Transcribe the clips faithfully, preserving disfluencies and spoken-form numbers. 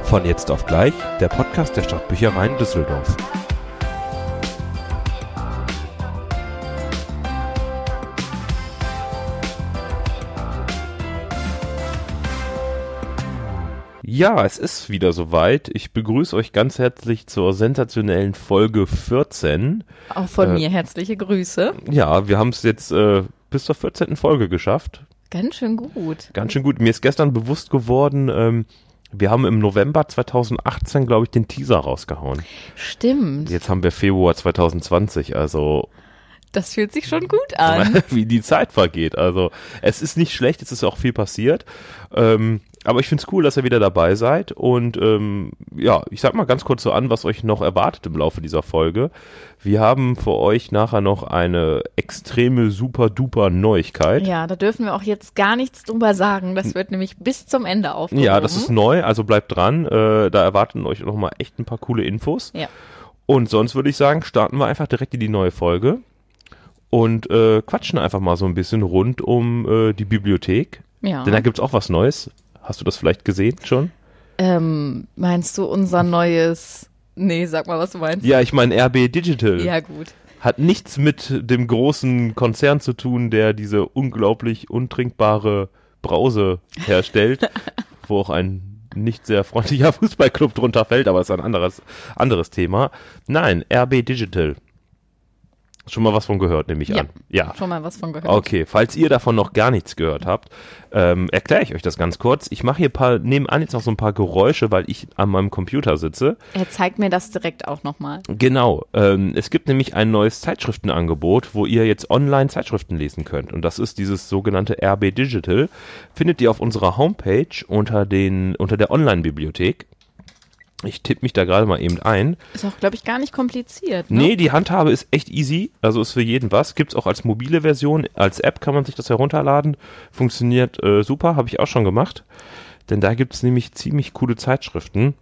Von jetzt auf gleich, der Podcast der Stadtbüchereien Düsseldorf. Ja, es ist wieder soweit. Ich begrüße euch ganz herzlich zur sensationellen Folge vierzehn. Auch von äh, mir herzliche Grüße. Ja, wir haben es jetzt äh, bis zur vierzehnten Folge geschafft. Ganz schön gut. Ganz schön gut. Mir ist gestern bewusst geworden, ähm, wir haben im November zweitausendachtzehn, glaube ich, den Teaser rausgehauen. Stimmt. Jetzt haben wir Februar zweitausendzwanzig, also das fühlt sich schon gut an. wie die Zeit vergeht. Also es ist nicht schlecht, es ist auch viel passiert. Ähm, aber ich finde es cool, dass ihr wieder dabei seid. Und ähm, ja, ich sag mal ganz kurz so an, was euch noch erwartet im Laufe dieser Folge. Wir haben für euch nachher noch eine extreme, super duper Neuigkeit. Ja, da dürfen wir auch jetzt gar nichts drüber sagen. Das wird nämlich bis zum Ende aufgehoben. Ja, das ist neu, also bleibt dran. Äh, da erwarten euch noch mal echt ein paar coole Infos. Ja. Und sonst würde ich sagen, starten wir einfach direkt in die neue Folge und äh, quatschen einfach mal so ein bisschen rund um äh, die Bibliothek. Ja. Denn da gibt's auch was Neues. Hast du das vielleicht gesehen schon? Ähm, meinst du unser neues... Nee, sag mal, was du meinst. Ja, ich meine R B Digital. Ja, gut. Hat nichts mit dem großen Konzern zu tun, der diese unglaublich untrinkbare Brause herstellt, wo auch ein nicht sehr freundlicher Fußballclub drunter fällt, aber ist ein anderes, anderes Thema. Nein, R B Digital. Schon mal was von gehört, nehme ich Ja, an. Ja, schon mal was von gehört. Okay, falls ihr davon noch gar nichts gehört habt, ähm, erkläre ich euch das ganz kurz. Ich mache hier paar, nebenan jetzt noch so ein paar Geräusche, weil ich an meinem Computer sitze. Er zeigt mir das direkt auch nochmal. Genau, ähm, es gibt nämlich ein neues Zeitschriftenangebot, wo ihr jetzt online Zeitschriften lesen könnt. Und das ist dieses sogenannte R B Digital. Findet ihr auf unserer Homepage unter, den, unter der Online-Bibliothek. Ich tippe mich da gerade mal eben ein. Ist auch, glaube ich, gar nicht kompliziert, ne? Nee, die Handhabe ist echt easy, also ist für jeden was. Gibt's auch als mobile Version, als App kann man sich das herunterladen. Funktioniert äh, super, habe ich auch schon gemacht. Denn da gibt's nämlich ziemlich coole Zeitschriften.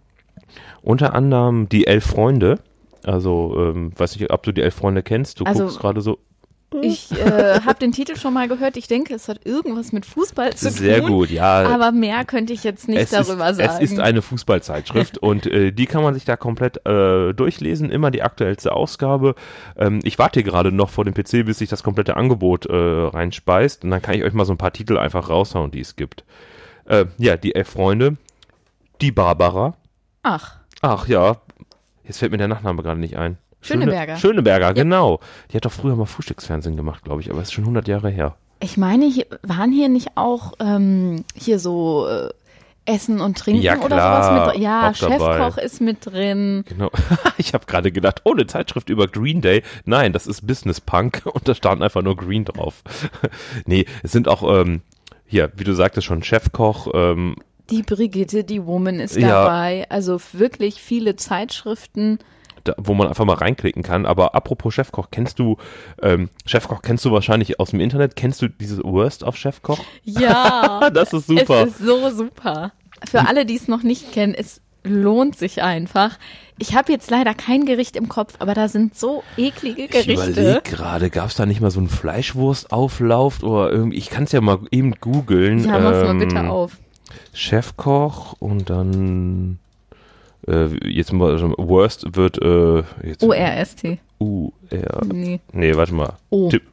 Unter anderem die Elf Freunde. Also, ähm, weiß nicht, ob du die Elf Freunde kennst. Du Also, guckst gerade so. Ich äh, habe den Titel schon mal gehört. Ich denke, es hat irgendwas mit Fußball zu Sehr tun. Sehr gut, ja. Aber mehr könnte ich jetzt nicht es darüber ist, sagen. Es ist eine Fußballzeitschrift und äh, die kann man sich da komplett äh, durchlesen. Immer die aktuellste Ausgabe. Ähm, ich warte hier gerade noch vor dem P C, bis sich das komplette Angebot äh, reinspeist. Und dann kann ich euch mal so ein paar Titel einfach raushauen, die es gibt. Äh, ja, die Elf Freunde. Die Barbara. Ach. Ach ja, jetzt fällt mir der Nachname gerade nicht ein. Schöneberger. Schöne, Schöneberger, ja. Genau. Die hat doch früher mal Frühstücksfernsehen gemacht, glaube ich, aber es ist schon hundert Jahre her. Ich meine, hier, waren hier nicht auch ähm, hier so äh, Essen und Trinken ja, oder klar, sowas mit drin? Ja, auch Chefkoch dabei. Ist mit drin. Genau. Ich habe gerade gedacht, oh, eine Zeitschrift über Green Day. Nein, das ist Business Punk und da stand einfach nur Green drauf. Nee, es sind auch, ähm, hier, wie du sagtest schon, Chefkoch, ähm, die Brigitte, die Woman ist ja. dabei. Also wirklich viele Zeitschriften. Da, wo man einfach mal reinklicken kann. Aber apropos Chefkoch, kennst du, ähm, Chefkoch kennst du wahrscheinlich aus dem Internet, kennst du dieses Worst of Chefkoch? Ja. Das ist super. Es ist so super. Für alle, die es noch nicht kennen, es lohnt sich einfach. Ich habe jetzt leider kein Gericht im Kopf, aber da sind so eklige Gerichte. Ich überlege gerade, gab es da nicht mal so einen Fleischwurstauflauf oder irgendwie, ich kann es ja mal eben googeln. Ja, mach's ähm, mal bitte auf. Chefkoch und dann äh, jetzt mal, also Worst wird äh, jetzt, O R S T. U R Nee. Nee, warte mal. O. Tipp.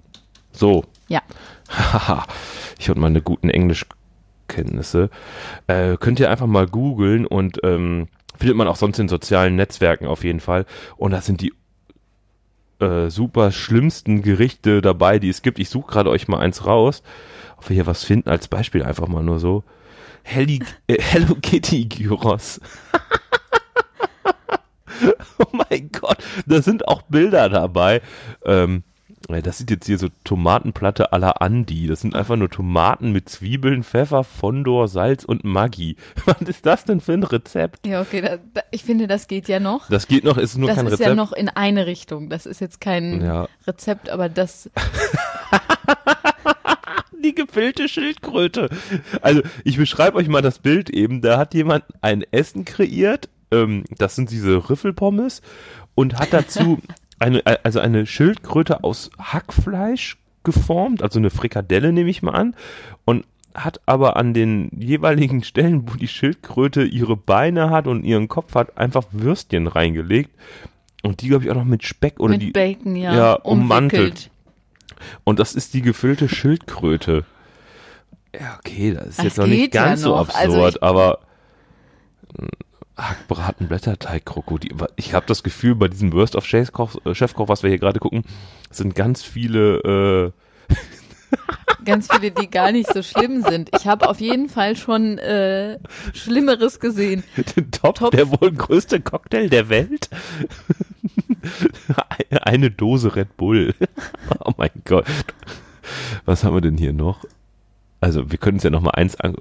So. Ja. Haha, ich und meine guten Englischkenntnisse. Äh, könnt ihr einfach mal googeln und ähm, findet man auch sonst in sozialen Netzwerken auf jeden Fall. Und das sind die äh, super schlimmsten Gerichte dabei, die es gibt. Ich suche gerade euch mal eins raus. Ob wir hier was finden als Beispiel, einfach mal nur so. Helly, äh, Hello Kitty Gyros. Oh mein Gott, da sind auch Bilder dabei. Ähm, das sieht jetzt hier so Tomatenplatte à la Andi. Das sind einfach nur Tomaten mit Zwiebeln, Pfeffer, Fondor, Salz und Maggi. Was ist das denn für ein Rezept? Ja, okay, da, da, ich finde, das geht ja noch. Das geht noch, ist nur das kein ist Rezept. ja noch in eine Richtung. Das ist jetzt kein Ja. Rezept, aber das... Die gefüllte Schildkröte. Also ich beschreibe euch mal das Bild eben. Da hat jemand ein Essen kreiert. Ähm, das sind diese Riffelpommes und hat dazu eine, also eine Schildkröte aus Hackfleisch geformt, also eine Frikadelle nehme ich mal an. Und hat aber an den jeweiligen Stellen, wo die Schildkröte ihre Beine hat und ihren Kopf hat, einfach Würstchen reingelegt. Und die, glaube ich, auch noch mit Speck oder mit die Bacon, ja, ja ummantelt. ummantelt. Und das ist die gefüllte Schildkröte. Ja, okay, das ist Das jetzt noch nicht geht ja ganz so noch. absurd, Also ich- aber Hackbraten, Blätterteig, Krokodil. Ich habe das Gefühl, bei diesem Worst of Chefkoch, Chefkoch, was wir hier gerade gucken, sind ganz viele äh, Ganz viele, die gar nicht so schlimm sind. Ich habe auf jeden Fall schon äh, Schlimmeres gesehen. den Top, Top. der wohl größte Cocktail der Welt. Eine Dose Red Bull. Oh mein Gott. Was haben wir denn hier noch? Also, wir können uns ja noch mal eins an.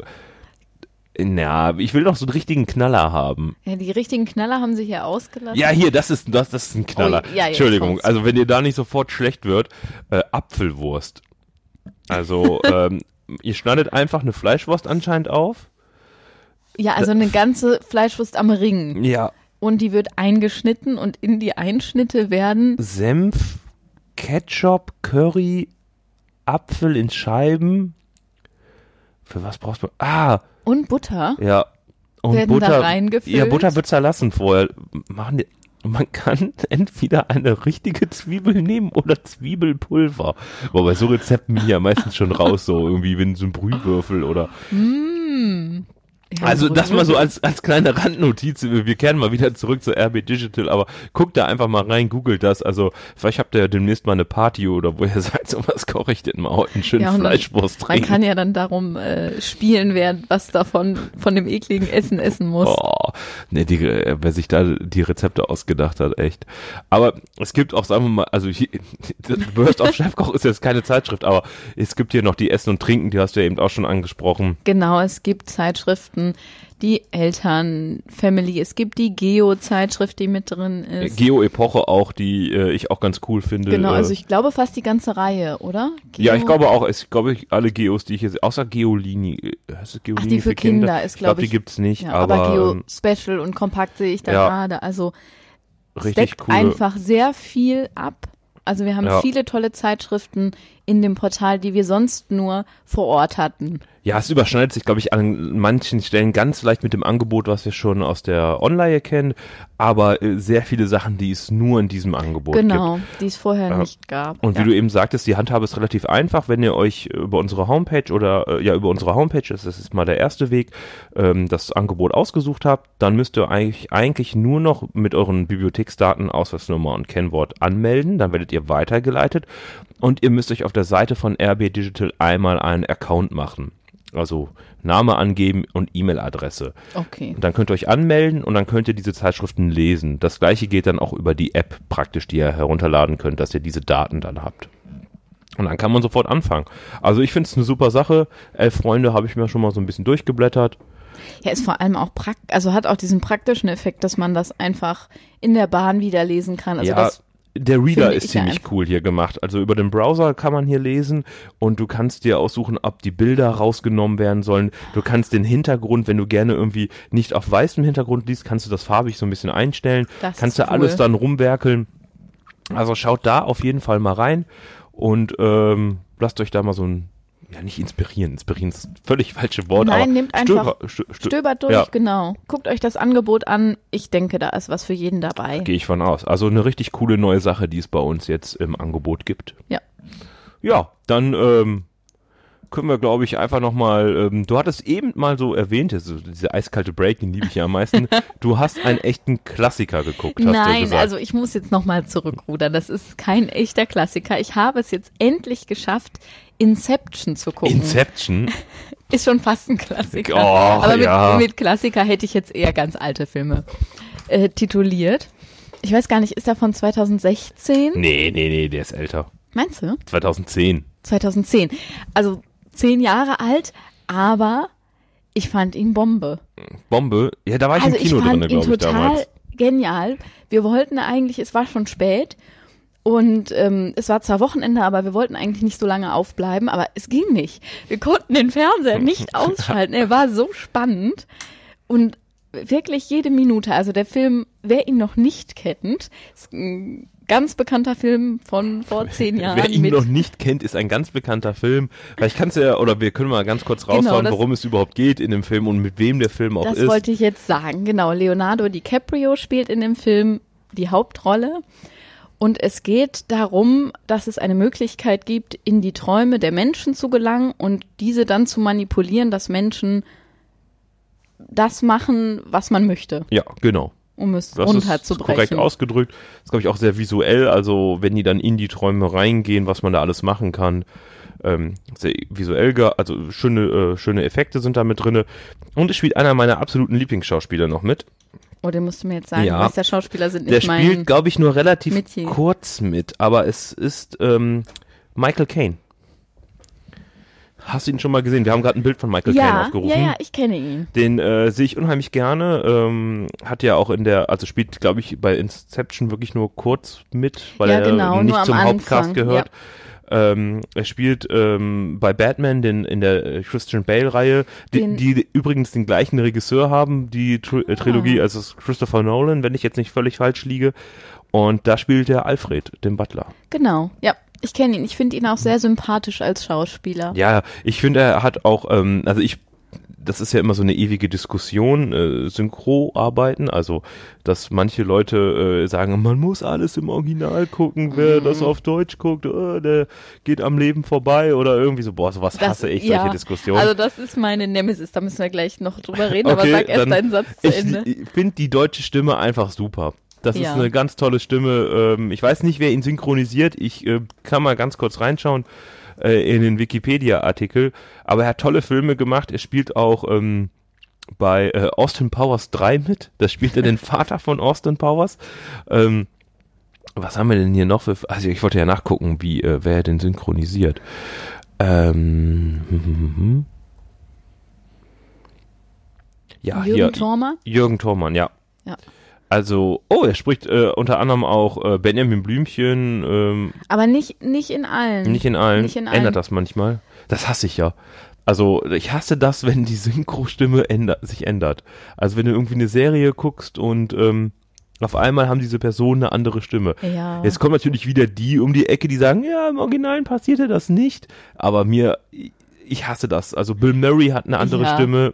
Na, ich will doch so einen richtigen Knaller haben. Ja, die richtigen Knaller haben sie hier ausgelassen. Ja, hier, das ist, das, das ist ein Knaller. Oh, ja, jetzt Entschuldigung, kommt's. also wenn ihr da nicht sofort schlecht wird, äh, Apfelwurst. Also, ähm, ihr schneidet einfach eine Fleischwurst anscheinend auf. Ja, also eine ganze Fleischwurst am Ring. Ja. Und die wird eingeschnitten und in die Einschnitte werden Senf, Ketchup, Curry, Apfel in Scheiben. Für was brauchst du? Ah, und Butter. ja. Und Werden da Butter. reingefüllt? Ja, Butter wird zerlassen vorher. Machen die, man kann entweder eine richtige Zwiebel nehmen oder Zwiebelpulver. Boah, bei so Rezepten bin ich ja meistens schon raus, so irgendwie wie so ein Brühwürfel oder. Mm. Ja, Also so das mal so als, als kleine Randnotiz. Wir kehren mal wieder zurück zu R B Digital, aber guckt da einfach mal rein, googelt das. Also vielleicht habt ihr ja demnächst mal eine Party oder wo ihr seid, so was koche ich denn mal heute einen schönen Ja, und Fleischwurst Man trinken. kann ja dann darum äh, spielen, wer was davon von dem ekligen Essen essen muss. Oh, ne, die, äh, wer sich da die Rezepte ausgedacht hat, echt. Aber es gibt auch, sagen wir mal, also hier, Worst of Chefkoch ist jetzt keine Zeitschrift, aber es gibt hier noch die Essen und Trinken, die hast du ja eben auch schon angesprochen. Genau, es gibt Zeitschriften, die Eltern-Family, es gibt die Geo-Zeitschrift, die mit drin ist. Geo-Epoche auch, die äh, ich auch ganz cool finde. Genau, äh, also ich glaube fast die ganze Reihe, oder? Geo? Ja, ich glaube auch, ich glaube alle Geos, die ich hier sehe, außer Geolini, äh, heißt es Geolini Ach, die für Kinder ist, Ich glaube, glaube ich. die gibt's nicht, Ja, aber, aber Geo ähm, Special und Kompakt sehe ich da ja. gerade. Also es richtig deckt coole. einfach sehr viel ab. Also wir haben Ja. viele tolle Zeitschriften in dem Portal, die wir sonst nur vor Ort hatten. Ja, es überschneidet sich, glaube ich, an manchen Stellen ganz leicht mit dem Angebot, was wir schon aus der Online kennen, aber äh, sehr viele Sachen, die es nur in diesem Angebot gibt. Genau, die es vorher Ja. nicht gab. Und wie ja. du eben sagtest, die Handhabe ist relativ einfach, wenn ihr euch über unsere Homepage oder äh, ja über unsere Homepage, das ist mal der erste Weg, ähm, das Angebot ausgesucht habt, dann müsst ihr eigentlich, eigentlich nur noch mit euren Bibliotheksdaten, Ausweisnummer und Kennwort anmelden, dann werdet ihr weitergeleitet und ihr müsst euch auf der Seite von R B Digital einmal einen Account machen. Also Name angeben und E-Mail-Adresse. Okay. Und dann könnt ihr euch anmelden und dann könnt ihr diese Zeitschriften lesen. Das gleiche geht dann auch über die App praktisch, die ihr herunterladen könnt, dass ihr diese Daten dann habt. Und dann kann man sofort anfangen. Also ich finde es eine super Sache. Elf Freunde habe ich mir schon mal so ein bisschen durchgeblättert. Ja, ist vor allem auch praktisch, also hat auch diesen praktischen Effekt, dass man das einfach in der Bahn wieder lesen kann. Also ja, das der Reader finde ist ich ja ziemlich einfach. cool hier gemacht. Also über den Browser kann man hier lesen und du kannst dir aussuchen, ob die Bilder rausgenommen werden sollen. Du kannst den Hintergrund, wenn du gerne irgendwie nicht auf weißem Hintergrund liest, kannst du das farbig so ein bisschen einstellen. Das kannst ist du alles cool. dann rumwerkeln. Also schaut da auf jeden Fall mal rein und ähm, lasst euch da mal so ein, ja nicht inspirieren, inspirieren ist das völlig falsche Wort, Nein, aber nehmt einfach- stöber, stö, stö, stöbert durch, ja. genau. Guckt euch das Angebot an. Ich denke, da ist was für jeden dabei. Gehe ich von aus. Also eine richtig coole neue Sache, die es bei uns jetzt im Angebot gibt. Ja. Ja, dann ähm, können wir, glaube ich, einfach nochmal, ähm, du hattest eben mal so erwähnt, also diese eiskalte Break, den liebe ich ja am meisten, du hast einen echten Klassiker geguckt, hast du Nein, gesagt. also ich muss jetzt nochmal zurückrudern. Das ist kein echter Klassiker. Ich habe es jetzt endlich geschafft, Inception zu gucken. Inception? Ist schon fast ein Klassiker. Oh, Aber mit, ja. mit Klassiker hätte ich jetzt eher ganz alte Filme äh, tituliert. Ich weiß gar nicht, ist er von zweitausendsechzehn? Nee, nee, nee, der ist älter. Meinst du? zweitausendzehn. zweitausendzehn. Also zehn Jahre alt, aber ich fand ihn Bombe. Bombe? Ja, da war ich Also im Kino ich fand drin, ihn glaube ich, total damals. genial. Wir wollten eigentlich, es war schon spät und ähm, es war zwar Wochenende, aber wir wollten eigentlich nicht so lange aufbleiben, aber es ging nicht. Wir konnten den Fernseher nicht ausschalten. Er war so spannend und wirklich jede Minute, also der Film, wer ihn noch nicht kennt, ist ein Ganz bekannter Film von vor zehn Jahren. Wer ihn mit noch nicht kennt, ist ein ganz bekannter Film. Vielleicht kannst du ja, oder wir können mal ganz kurz raushauen, Genau, das- worum es überhaupt geht in dem Film und mit wem der Film auch Das ist. wollte ich jetzt sagen. Genau, Leonardo DiCaprio spielt in dem Film die Hauptrolle. Und es geht darum, dass es eine Möglichkeit gibt, in die Träume der Menschen zu gelangen und diese dann zu manipulieren, dass Menschen das machen, was man möchte, Ja, genau. um es Das ist runterzubrechen. korrekt ausgedrückt. Das ist, glaube ich, auch sehr visuell. Also, wenn die dann in die Träume reingehen, was man da alles machen kann. Ähm, sehr visuell, ge- also schöne, äh, schöne Effekte sind da mit drinne. Und es spielt einer meiner absoluten Lieblingsschauspieler noch mit. Oh, den musst du mir jetzt sagen. Ja. Ja. Der Schauspieler sind Der nicht mein... spielt, glaube ich, nur relativ Metier. kurz mit, aber es ist ähm, Michael Caine. Hast du ihn schon mal gesehen? Wir haben gerade ein Bild von Michael Caine ja, aufgerufen. ja, ja, ich kenne ihn. Den äh, sehe ich unheimlich gerne. Ähm, hat ja auch in der, also spielt, glaube ich, bei Inception wirklich nur kurz mit, weil Ja, er genau, nicht nur am zum Hauptcast Anfang, gehört. Ähm, er spielt ähm, bei Batman den, in der äh, Christian Bale-Reihe, die, Den- die übrigens den gleichen Regisseur haben, die Tri äh, Trilogie, Ah. also es ist Christopher Nolan, wenn ich jetzt nicht völlig falsch liege. Und da spielt er Alfred, den Butler. Genau, ja. Ich kenne ihn. Ich finde ihn auch sehr sympathisch als Schauspieler. Ja, ich finde, er hat auch, ähm, also ich, das ist ja immer so eine ewige Diskussion, äh, Synchro-Arbeiten, also dass manche Leute äh, sagen, man muss alles im Original gucken, wer Mhm. das auf Deutsch guckt, oh, der geht am Leben vorbei oder irgendwie so, boah, sowas Das- hasse ich, ja, solche Diskussionen. Also das ist meine Nemesis, da müssen wir gleich noch drüber reden, aber sag erst dann- deinen Satz zu ich, Ende. Ich finde die deutsche Stimme einfach super. Das Ja. ist eine ganz tolle Stimme. Ähm, ich weiß nicht, wer ihn synchronisiert. Ich äh, kann mal ganz kurz reinschauen äh, in den Wikipedia-Artikel. Aber er hat tolle Filme gemacht. Er spielt auch ähm, bei äh, Austin Powers drei mit. Da spielt er den Vater von Austin Powers. Ähm, was haben wir denn hier noch für... Also ich wollte ja nachgucken, wie äh, wer den synchronisiert. Ähm, hm, hm, hm. Ja, Jürgen hier, Thormer? Jürgen Thormann, ja. Ja. Also, oh, er spricht äh, unter anderem auch äh, Benjamin Blümchen, ähm, Aber nicht, nicht in allen. nicht in allen, Nicht in allen. ändert das manchmal. Das hasse ich ja. Also, ich hasse das, wenn die Synchro-Stimme ändert, sich ändert. Also, wenn du irgendwie eine Serie guckst und ähm, auf einmal haben diese Personen eine andere Stimme. Ja. Jetzt kommen natürlich wieder die um die Ecke, die sagen, ja, im Original passierte das nicht. Aber mir, ich hasse das. Also, Bill Murray hat eine andere Ja. Stimme.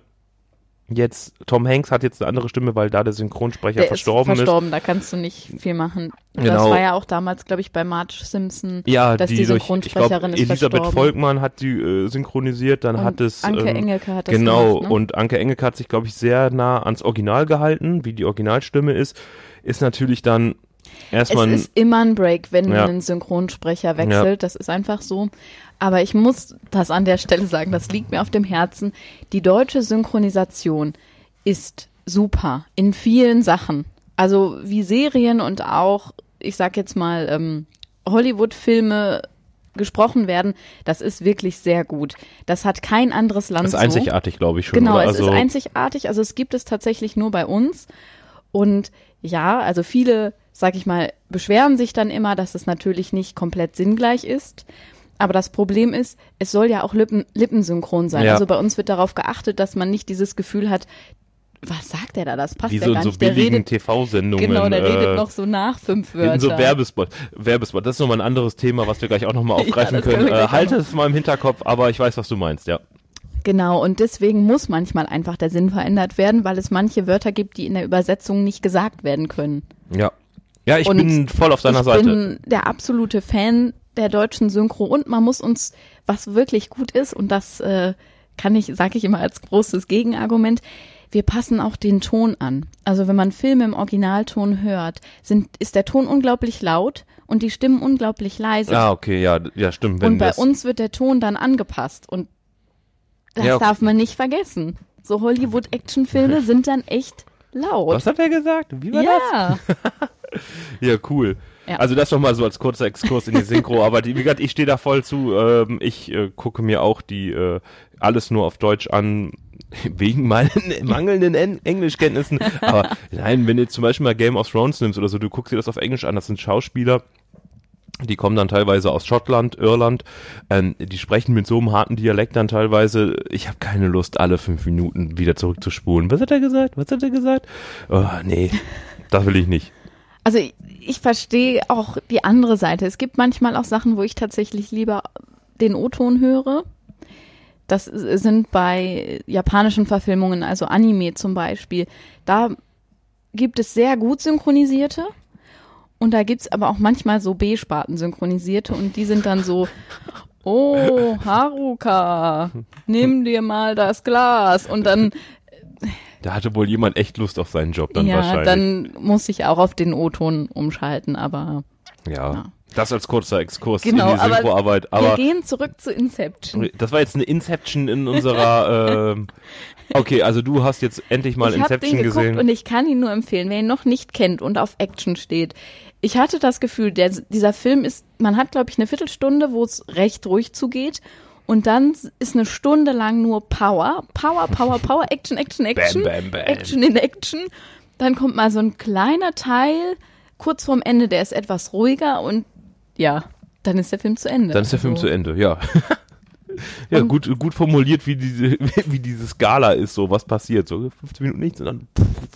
Jetzt, Tom Hanks hat jetzt eine andere Stimme, weil da der Synchronsprecher Der verstorben ist ist. verstorben, da kannst du nicht viel machen. Das Genau. war ja auch damals, glaube ich, bei Marge Simpson, Ja, dass die, durch- Synchronsprecherin ich glaub, ist Elisabeth verstorben. Volkmann hat die äh, synchronisiert, dann Und hat es Anke ähm, Engelke hat das genau gemacht, ne? und Anke Engelke hat sich, glaube ich, sehr nah ans Original gehalten, wie die Originalstimme ist, ist natürlich dann erstmal Es ist immer ein Break, wenn Ja. ein Synchronsprecher wechselt. Das ist einfach so. Aber ich muss das an der Stelle sagen, das liegt mir auf dem Herzen. Die deutsche Synchronisation ist super in vielen Sachen. Also wie Serien und auch, ich sag jetzt mal, ähm, Hollywood-Filme gesprochen werden, das ist wirklich sehr gut. Das hat kein anderes Land das ist so. einzigartig, glaube ich schon. Genau, oder? es Also, ist einzigartig. Also es gibt es tatsächlich nur bei uns. Und ja, also viele, sag ich mal, beschweren sich dann immer, dass es natürlich nicht komplett sinngleich ist. Aber das Problem ist, es soll ja auch Lippen, lippensynchron sein. Ja. Also bei uns wird darauf geachtet, dass man nicht dieses Gefühl hat, was sagt der da? Das passt wie ja so in gar so nicht. Der billigen redet, T V-Sendungen. genau, der äh, redet noch so nach fünf Wörter. in so Werbespot. Werbespot, das ist nochmal ein anderes Thema, was wir gleich auch nochmal Ja, aufgreifen das können können. wir Äh, gleich auch halte noch. es mal im Hinterkopf, aber ich weiß, was du meinst, ja. Genau, und deswegen muss manchmal einfach der Sinn verändert werden, weil es manche Wörter gibt, die in der Übersetzung nicht gesagt werden können. Ja. Ja, ich Und bin voll auf deiner ich Seite. bin der absolute Fan der deutschen Synchro und man muss uns, was wirklich gut ist, und das äh, kann ich, sage ich immer als großes Gegenargument, wir passen auch den Ton an. Also wenn man Filme im Originalton hört, sind, ist der Ton unglaublich laut und die Stimmen unglaublich leise. Ah, okay, ja, ja, stimmt. Wenn und bei das, uns wird der Ton dann angepasst und das Ja, okay. darf man nicht vergessen. So Hollywood-Actionfilme sind dann echt laut. was hat er gesagt? Wie war das? Ja, Ja, cool. Ja. Also das nochmal so als kurzer Exkurs in die Synchro, aber die, wie gesagt, ich stehe da voll zu. Ähm, ich äh, gucke mir auch die äh, alles nur auf Deutsch an, wegen meinen mangelnden en Englischkenntnissen. Aber nein, wenn du jetzt zum Beispiel mal Game of Thrones nimmst oder so, du guckst dir das auf Englisch an, das sind Schauspieler, die kommen dann teilweise aus Schottland, Irland, ähm, die sprechen mit so einem harten Dialekt dann teilweise, ich habe keine Lust, alle fünf Minuten wieder zurückzuspulen. Was hat er gesagt? Was hat er gesagt? Oh, nee, das will ich nicht. Also ich, ich verstehe auch die andere Seite. Es gibt manchmal auch Sachen, wo ich tatsächlich lieber den O-Ton höre. Das sind bei japanischen Verfilmungen, also Anime zum Beispiel. Da gibt es sehr gut synchronisierte und da gibt es aber auch manchmal so B-Sparten synchronisierte und die sind dann so, oh, Haruka, nimm dir mal das Glas und dann Da hatte wohl jemand echt Lust auf seinen Job dann ja, wahrscheinlich. dann muss ich auch auf den O-Ton umschalten, aber Ja, ja. das als kurzer Exkurs Genau, in die Synchroarbeit. aber wir Aber gehen zurück zu Inception. das war jetzt eine Inception in unserer, ähm, okay, also du hast jetzt endlich mal Ich habe Inception den geguckt gesehen. und ich kann ihn nur empfehlen, wer ihn noch nicht kennt und auf Action steht. Ich hatte das Gefühl, der, dieser Film ist, man hat glaube ich eine Viertelstunde, wo es recht ruhig zugeht und dann ist eine Stunde lang nur Power, Power, Power, Power, Action, Action, Action, Bam, bam, bam. Action in Action. Dann kommt mal so ein kleiner Teil kurz vorm Ende, der ist etwas ruhiger und ja, dann ist der Film zu Ende. Dann ist der Film Also, zu Ende, ja. Ja, Und- gut, gut formuliert, wie diese, wie diese Skala ist, so was passiert. So fünfzehn Minuten nichts und dann.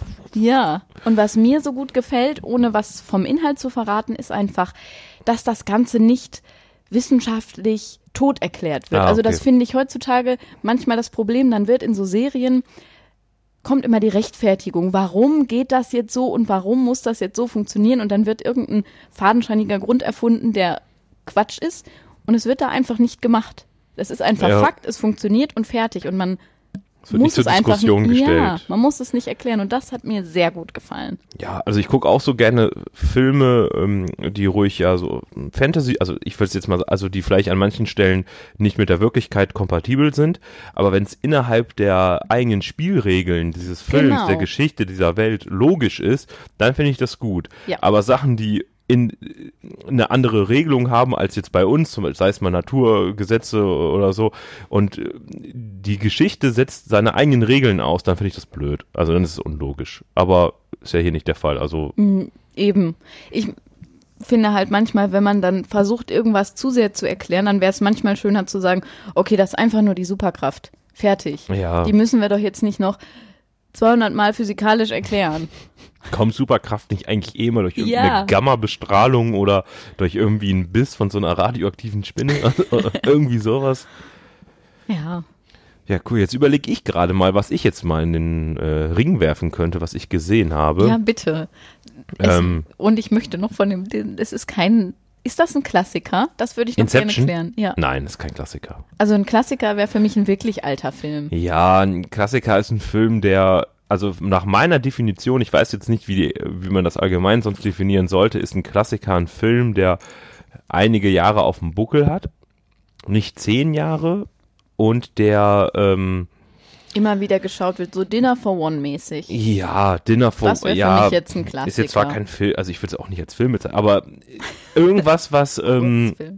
Ja, und was mir so gut gefällt, ohne was vom Inhalt zu verraten, ist einfach, dass das Ganze nicht wissenschaftlich tot erklärt wird. Ah, Also okay. das finde ich heutzutage manchmal das Problem, dann wird in so Serien, kommt immer die Rechtfertigung, warum geht das jetzt so und warum muss das jetzt so funktionieren und dann wird irgendein fadenscheiniger Grund erfunden, der Quatsch ist und es wird da einfach nicht gemacht. Es ist einfach Ja. Fakt, es funktioniert und fertig und man Es wird muss nicht zur es einfach Diskussion nicht, gestellt. ja, man muss es nicht erklären und das hat mir sehr gut gefallen. Ja, also ich gucke auch so gerne Filme, ähm, die ruhig ja so Fantasy, also ich will es jetzt mal, so- also die vielleicht an manchen Stellen nicht mit der Wirklichkeit kompatibel sind, aber wenn es innerhalb der eigenen Spielregeln dieses Films, Genau. der Geschichte dieser Welt logisch ist, dann finde ich das gut. Ja. Aber Sachen, die in äh, eine andere Regelung haben als jetzt bei uns, zum Beispiel, sei es mal Naturgesetze oder so, und äh, die Geschichte setzt seine eigenen Regeln aus, dann finde ich das blöd. Also dann ist es unlogisch. Aber ist ja hier nicht der Fall. Also Eben. Ich finde halt manchmal, wenn man dann versucht, irgendwas zu sehr zu erklären, dann wäre es manchmal schöner zu sagen, okay, das ist einfach nur die Superkraft. Fertig. ja, Die müssen wir doch jetzt nicht noch zweihundert Mal physikalisch erklären. kommt Superkraft nicht eigentlich eh mal durch Ja. irgendeine Gamma-Bestrahlung oder durch irgendwie einen Biss von so einer radioaktiven Spinne? Irgendwie sowas. Ja. Ja, cool. Jetzt überlege ich gerade mal, was ich jetzt mal in den äh, Ring werfen könnte, was ich gesehen habe. Ja, bitte. Es, Ähm. und ich möchte noch von dem, es ist kein, ist das ein Klassiker? Das würde ich noch Inception? gerne klären. Ja. Nein, ist kein Klassiker. Also ein Klassiker wäre für mich ein wirklich alter Film. Ja, ein Klassiker ist ein Film, der, also nach meiner Definition, ich weiß jetzt nicht, wie, die, wie man das allgemein sonst definieren sollte, ist ein Klassiker ein Film, der einige Jahre auf dem Buckel hat, nicht zehn Jahre und der, ähm, Immer wieder geschaut wird, so Dinner for One mäßig. ja, Dinner for, Das wäre ja, für mich jetzt ein Klassiker. ist jetzt zwar kein Film, also ich würde es auch nicht als Film bezeichnen, aber irgendwas, was, ähm, Kurzfilm.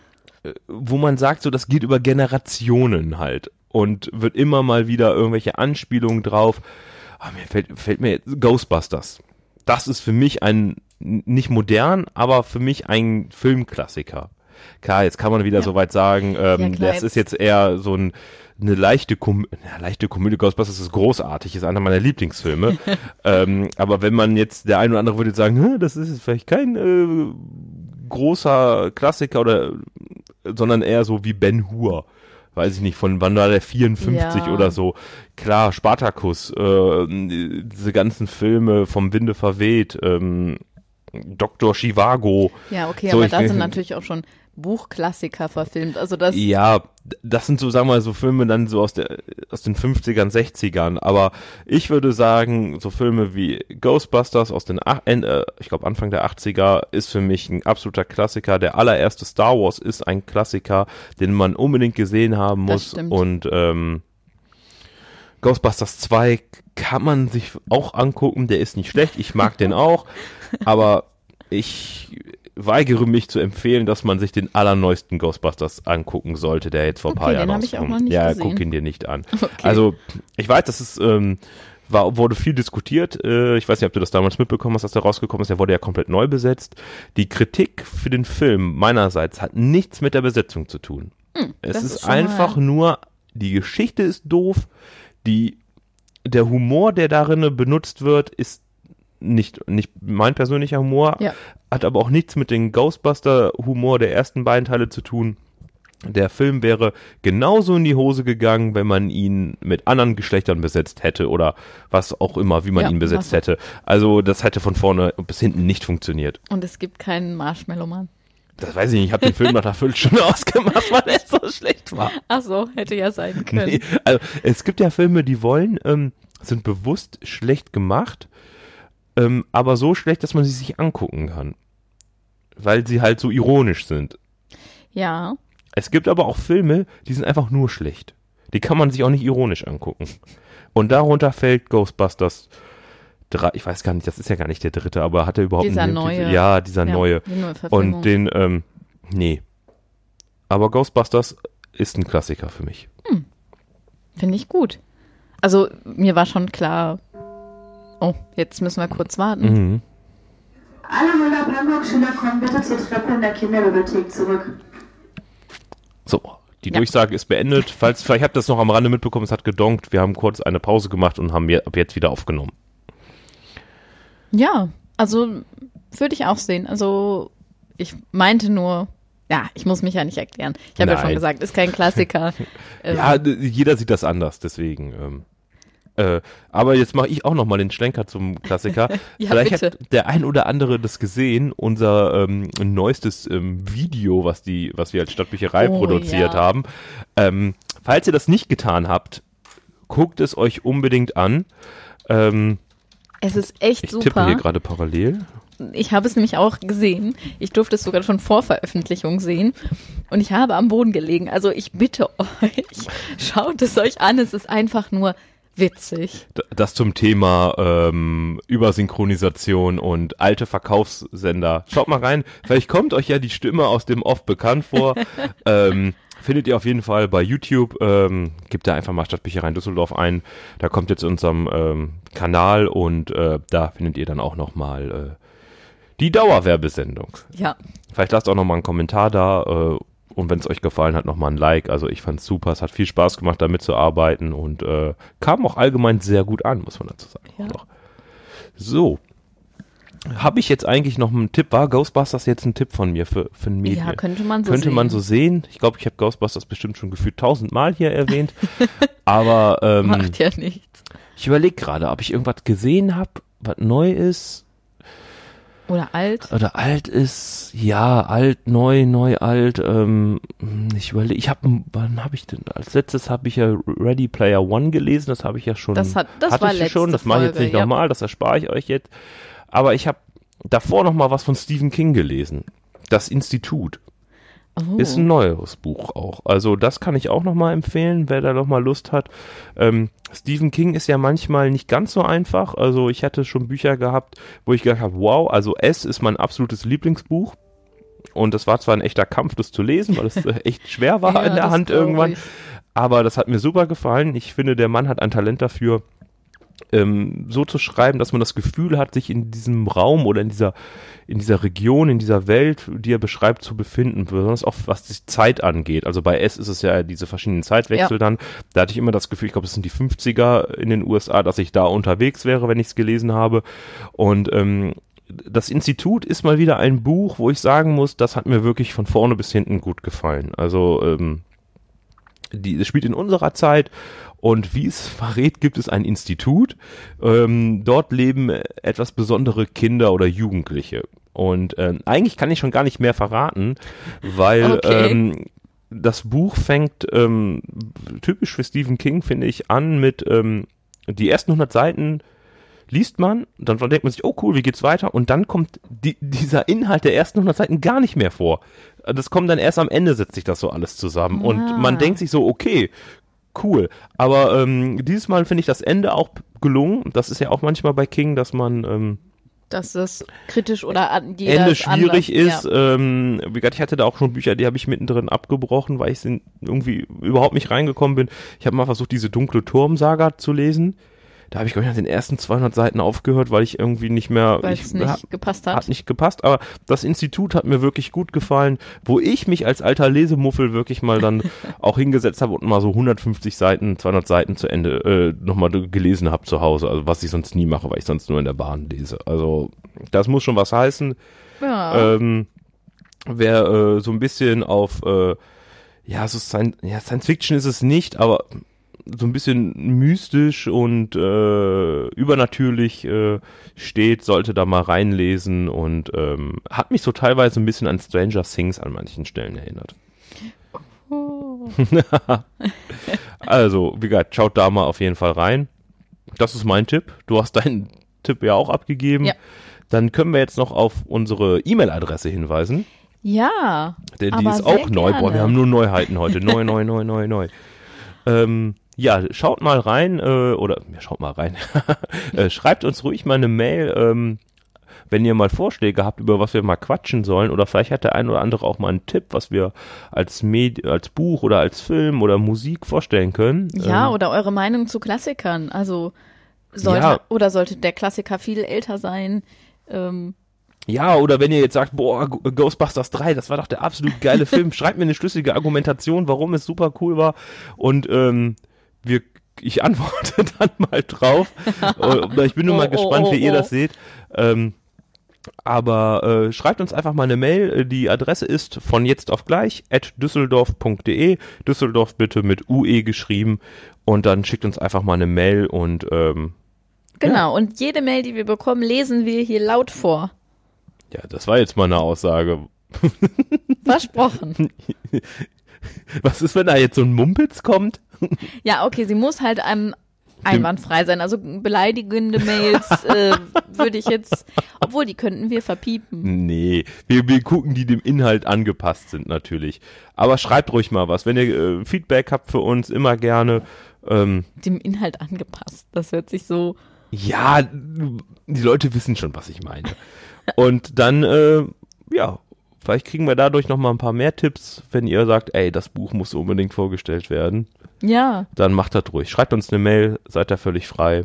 wo man sagt, so das geht über Generationen halt und wird immer mal wieder irgendwelche Anspielungen drauf. Ah, mir fällt, fällt mir jetzt Ghostbusters. Das ist für mich ein, nicht modern, aber für mich ein Filmklassiker. Klar, jetzt kann man wieder Ja. so weit sagen, ähm, Ja, klar, das jetzt- ist jetzt eher so ein, eine leichte, Kom ja, leichte Komödie. Ghostbusters ist großartig, ist einer meiner Lieblingsfilme. ähm, aber wenn man jetzt, der eine oder andere würde jetzt sagen, "Hä, das ist jetzt vielleicht kein äh, großer Klassiker oder, sondern eher so wie Ben Hur. Weiß ich nicht, von wann war der vierundfünfzig Ja. oder so. Klar, Spartacus, äh, diese ganzen Filme vom Winde verweht, ähm, Doktor Chivago. Ja, okay, So, aber ich- da sind natürlich auch schon Buchklassiker verfilmt. Also das, Ja, das sind so, sagen wir mal, so Filme dann so aus der, aus den fünfzigern, sechzigern, aber ich würde sagen, so Filme wie Ghostbusters aus den, ach- äh, ich glaube Anfang der achtziger ist für mich ein absoluter Klassiker. Der allererste Star Wars ist ein Klassiker, den man unbedingt gesehen haben Das muss stimmt. und ähm, Ghostbusters zwei kann man sich auch angucken, der ist nicht schlecht, ich mag den auch, aber ich weigere mich zu empfehlen, dass man sich den allerneuesten Ghostbusters angucken sollte, der jetzt vor ein Okay, paar den Jahren hab ich auch rauskommt. noch nicht ja, gesehen. guck ihn dir nicht an. Okay. Also, ich weiß, das ist, ähm, war, wurde viel diskutiert. Äh, ich weiß nicht, ob du das damals mitbekommen hast, als der rausgekommen ist. Der wurde ja komplett neu besetzt. Die Kritik für den Film meinerseits hat nichts mit der Besetzung zu tun. Hm, es das ist, ist schon mal- einfach nur, die Geschichte ist doof, die, der Humor, der darin benutzt wird, ist nicht, nicht mein persönlicher Humor, Ja. hat aber auch nichts mit dem Ghostbuster-Humor der ersten beiden Teile zu tun. Der Film wäre genauso in die Hose gegangen, wenn man ihn mit anderen Geschlechtern besetzt hätte oder was auch immer, wie man Ja, ihn besetzt was- hätte. Also das hätte von vorne bis hinten nicht funktioniert. Und es gibt keinen Marshmallow-Mann. Das weiß ich nicht, ich habe den Film nach einer Viertelstunde ausgemacht, weil er so schlecht war. Ach so, hätte ja sein können. Nee, also es gibt ja Filme, die wollen, ähm, sind bewusst schlecht gemacht, ähm, aber so schlecht, dass man sie sich angucken kann. Weil sie halt so ironisch sind. Ja, Es gibt aber auch Filme, die sind einfach nur schlecht. Die kann man sich auch nicht ironisch angucken. Und darunter fällt Ghostbusters drei, ich weiß gar nicht, das ist ja gar nicht der dritte, aber hat er überhaupt Dieser einen neue. Ja, dieser ja, neue. die neue Verfilmung. Und den, ähm, nee. Aber Ghostbusters ist ein Klassiker für mich. Finde ich gut. Also mir war schon klar, oh, jetzt müssen wir kurz warten. Mhm. Alle Müller-Bangkok-Schüler kommen bitte zur Treppe in der Kinderbibliothek zurück. So, die Ja. Durchsage ist beendet. Falls, vielleicht habt ihr das noch am Rande mitbekommen, es hat gedonkt. Wir haben kurz eine Pause gemacht und haben je- ab jetzt wieder aufgenommen. Ja, also würde ich auch sehen. Also ich meinte nur, ja, ich muss mich ja nicht erklären. Ich habe ja schon Nein. gesagt, ist kein Klassiker. ähm, Ja, d- jeder sieht das anders, deswegen. Ähm, äh, aber jetzt mache ich auch nochmal den Schlenker zum Klassiker. Ja, Vielleicht bitte. hat der ein oder andere das gesehen, unser ähm, neuestes ähm, Video, was die, was wir als Stadtbücherei Oh, produziert ja. haben. Ähm, falls ihr das nicht getan habt, guckt es euch unbedingt an. Ähm, es ist echt ich tippe super. hier gerade parallel. Ich habe es nämlich auch gesehen. Ich durfte es sogar schon vor Veröffentlichung sehen. Und ich habe am Boden gelegen. Also ich bitte euch, schaut es euch an. Es ist einfach nur witzig. D- Das zum Thema ähm, Übersynchronisation und alte Verkaufssender. Schaut mal rein, vielleicht kommt euch ja die Stimme aus dem Off bekannt vor. ähm, findet ihr auf jeden Fall bei YouTube. Ähm, gebt da einfach mal Stadtbücherei in Düsseldorf ein. Da kommt jetzt unserem ähm, Kanal und äh, da findet ihr dann auch nochmal äh, die Dauerwerbesendung. Ja, Vielleicht lasst auch nochmal einen Kommentar da äh, und wenn es euch gefallen hat, nochmal ein Like. Also ich fand's super, es hat viel Spaß gemacht, damit zu arbeiten und äh, kam auch allgemein sehr gut an, muss man dazu sagen. Ja. Auch noch. So, habe ich jetzt eigentlich noch einen Tipp? War Ghostbusters jetzt ein Tipp von mir für, für ein Medien? ja, könnte man so Könnte sehen. man so sehen. Ich glaube, ich habe Ghostbusters bestimmt schon gefühlt tausendmal hier erwähnt. Aber ähm, Macht ja nichts. ich überlege gerade, ob ich irgendwas gesehen habe, was neu ist. Oder alt. Oder alt ist, ja, alt, neu, neu, alt. Ähm, ich überlege, ich habe, wann habe ich denn, als letztes habe ich ja Ready Player One gelesen, das habe ich ja schon, Das hat- das hatte war ich ja letzte schon, das mache ich jetzt Folge, nicht ja. nochmal, das erspare ich euch jetzt. Aber ich habe davor noch mal was von Stephen King gelesen. Das Institut. Oh. Ist ein neues Buch auch. Also das kann ich auch nochmal empfehlen, wer da nochmal Lust hat. Ähm, Stephen King ist ja manchmal nicht ganz so einfach. Also ich hatte schon Bücher gehabt, wo ich gedacht habe, wow, also S ist mein absolutes Lieblingsbuch. Und das war zwar ein echter Kampf, das zu lesen, weil es äh, echt schwer war Ja, in der das Hand glaub irgendwann. ich. Aber das hat mir super gefallen. Ich finde, der Mann hat ein Talent dafür, ähm, so zu schreiben, dass man das Gefühl hat, sich in diesem Raum oder in dieser, in dieser Region, in dieser Welt, die er beschreibt, zu befinden, besonders auch was die Zeit angeht. Also bei S ist es ja diese verschiedenen Zeitwechsel Ja. dann. Da hatte ich immer das Gefühl, ich glaube, das sind die fünfziger in den U S A, dass ich da unterwegs wäre, wenn ich es gelesen habe. Und ähm, das Institut ist mal wieder ein Buch, wo ich sagen muss, das hat mir wirklich von vorne bis hinten gut gefallen. Also ähm, die, es spielt in unserer Zeit und wie es verrät, gibt es ein Institut. Ähm, dort leben etwas besondere Kinder oder Jugendliche. Und ähm, eigentlich kann ich schon gar nicht mehr verraten, weil Okay. ähm, das Buch fängt ähm, typisch für Stephen King, finde ich, an mit ähm, die ersten hundert Seiten liest man, dann denkt man sich, oh cool, wie geht's weiter? Und dann kommt die, dieser Inhalt der ersten hundert Seiten gar nicht mehr vor. Das kommt dann erst am Ende, setzt sich das so alles zusammen. Ah. Und man denkt sich so, okay, cool. Aber ähm, dieses Mal finde ich das Ende auch gelungen. Das ist ja auch manchmal bei King, dass man ähm, Dass das kritisch oder an jeder Ende ist schwierig anders. ist. Ähm, wie gesagt, ich hatte da auch schon Bücher, die habe ich mittendrin abgebrochen, weil ich irgendwie überhaupt nicht reingekommen bin. Ich habe mal versucht, diese dunkle Turm-Saga zu lesen. Da habe ich, glaube ich, nach den ersten zweihundert Seiten aufgehört, weil ich irgendwie nicht mehr... Weil ich, es nicht hat, gepasst hat. Hat nicht gepasst, aber das Institut hat mir wirklich gut gefallen, wo ich mich als alter Lesemuffel wirklich mal dann auch hingesetzt habe und mal so hundertfünfzig Seiten, zweihundert Seiten zu Ende äh, nochmal gelesen habe zu Hause. Also was ich sonst nie mache, weil ich sonst nur in der Bahn lese. Also das muss schon was heißen. Ja. Ähm, wer äh, so ein bisschen auf... Äh, ja, so Science, ja, Science Fiction ist es nicht, aber... so ein bisschen mystisch und äh, übernatürlich äh, steht, sollte da mal reinlesen und ähm, hat mich so teilweise ein bisschen an Stranger Things an manchen Stellen erinnert. Oh. Also, wie gesagt, schaut da mal auf jeden Fall rein. Das ist mein Tipp. Du hast deinen Tipp ja auch abgegeben. Ja. Dann können wir jetzt noch auf unsere E-Mail-Adresse hinweisen. Ja, Denn die aber ist auch sehr neu. Boah, wir gerne. haben nur Neuheiten heute. Neu, neu, neu, neu, neu. Ähm, ja, schaut mal rein, äh, oder ja, schaut mal rein. äh, schreibt uns ruhig mal eine Mail, ähm, wenn ihr mal Vorschläge habt, über was wir mal quatschen sollen, oder vielleicht hat der ein oder andere auch mal einen Tipp, was wir als Medi- als Buch oder als Film oder Musik vorstellen können. Ja, ähm, oder eure Meinung zu Klassikern. Also sollte Ja. oder sollte der Klassiker viel älter sein? Ähm, Ja, oder wenn ihr jetzt sagt, boah, Ghostbusters drei, das war doch der absolut geile Film, schreibt mir eine schlüssige Argumentation, warum es super cool war und ähm, wir, ich antworte dann mal drauf. Oder ich bin nur Oh, mal oh, gespannt, oh, wie ihr oh. das seht. Ähm, aber äh, schreibt uns einfach mal eine Mail. Die Adresse ist von jetzt auf gleich at düsseldorf punkt de. Düsseldorf bitte mit U E geschrieben. Und dann schickt uns einfach mal eine Mail und ähm, genau, und jede Mail, die wir bekommen, lesen wir hier laut vor. ja, das war jetzt mal eine Aussage. Versprochen. Was ist, wenn da jetzt so ein Mumpitz kommt? Ja, okay, sie muss halt einem einwandfrei sein. Also beleidigende Mails äh, würde ich jetzt, obwohl die könnten wir verpiepen. Nee, wir, wir gucken, die dem Inhalt angepasst sind natürlich. Aber schreibt ruhig mal was. Wenn ihr äh, Feedback habt für uns, immer gerne. Ähm, Dem Inhalt angepasst. Das hört sich so. ja, die Leute wissen schon, was ich meine. Und dann, äh, ja, vielleicht kriegen wir dadurch noch mal ein paar mehr Tipps, wenn ihr sagt, ey, das Buch muss unbedingt vorgestellt werden. Ja. Dann macht das ruhig. Schreibt uns eine Mail, seid da völlig frei.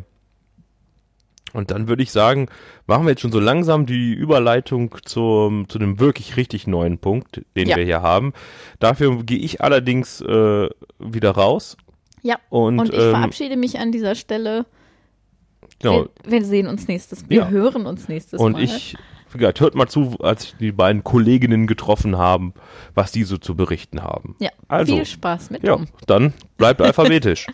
Und dann würde ich sagen, machen wir jetzt schon so langsam die Überleitung zum, zu dem wirklich richtig neuen Punkt, den Ja. wir hier haben. Dafür gehe ich allerdings äh, wieder raus. Ja. Und, Und ich ähm, verabschiede mich an dieser Stelle. Genau. Wir, wir sehen uns nächstes Wir Ja. hören uns nächstes Und Mal. ich, wie gesagt, hört mal zu, als die beiden Kolleginnen getroffen haben, was die so zu berichten haben. Ja. Also, Viel Spaß mit Ja, Tom. dann bleibt alphabetisch.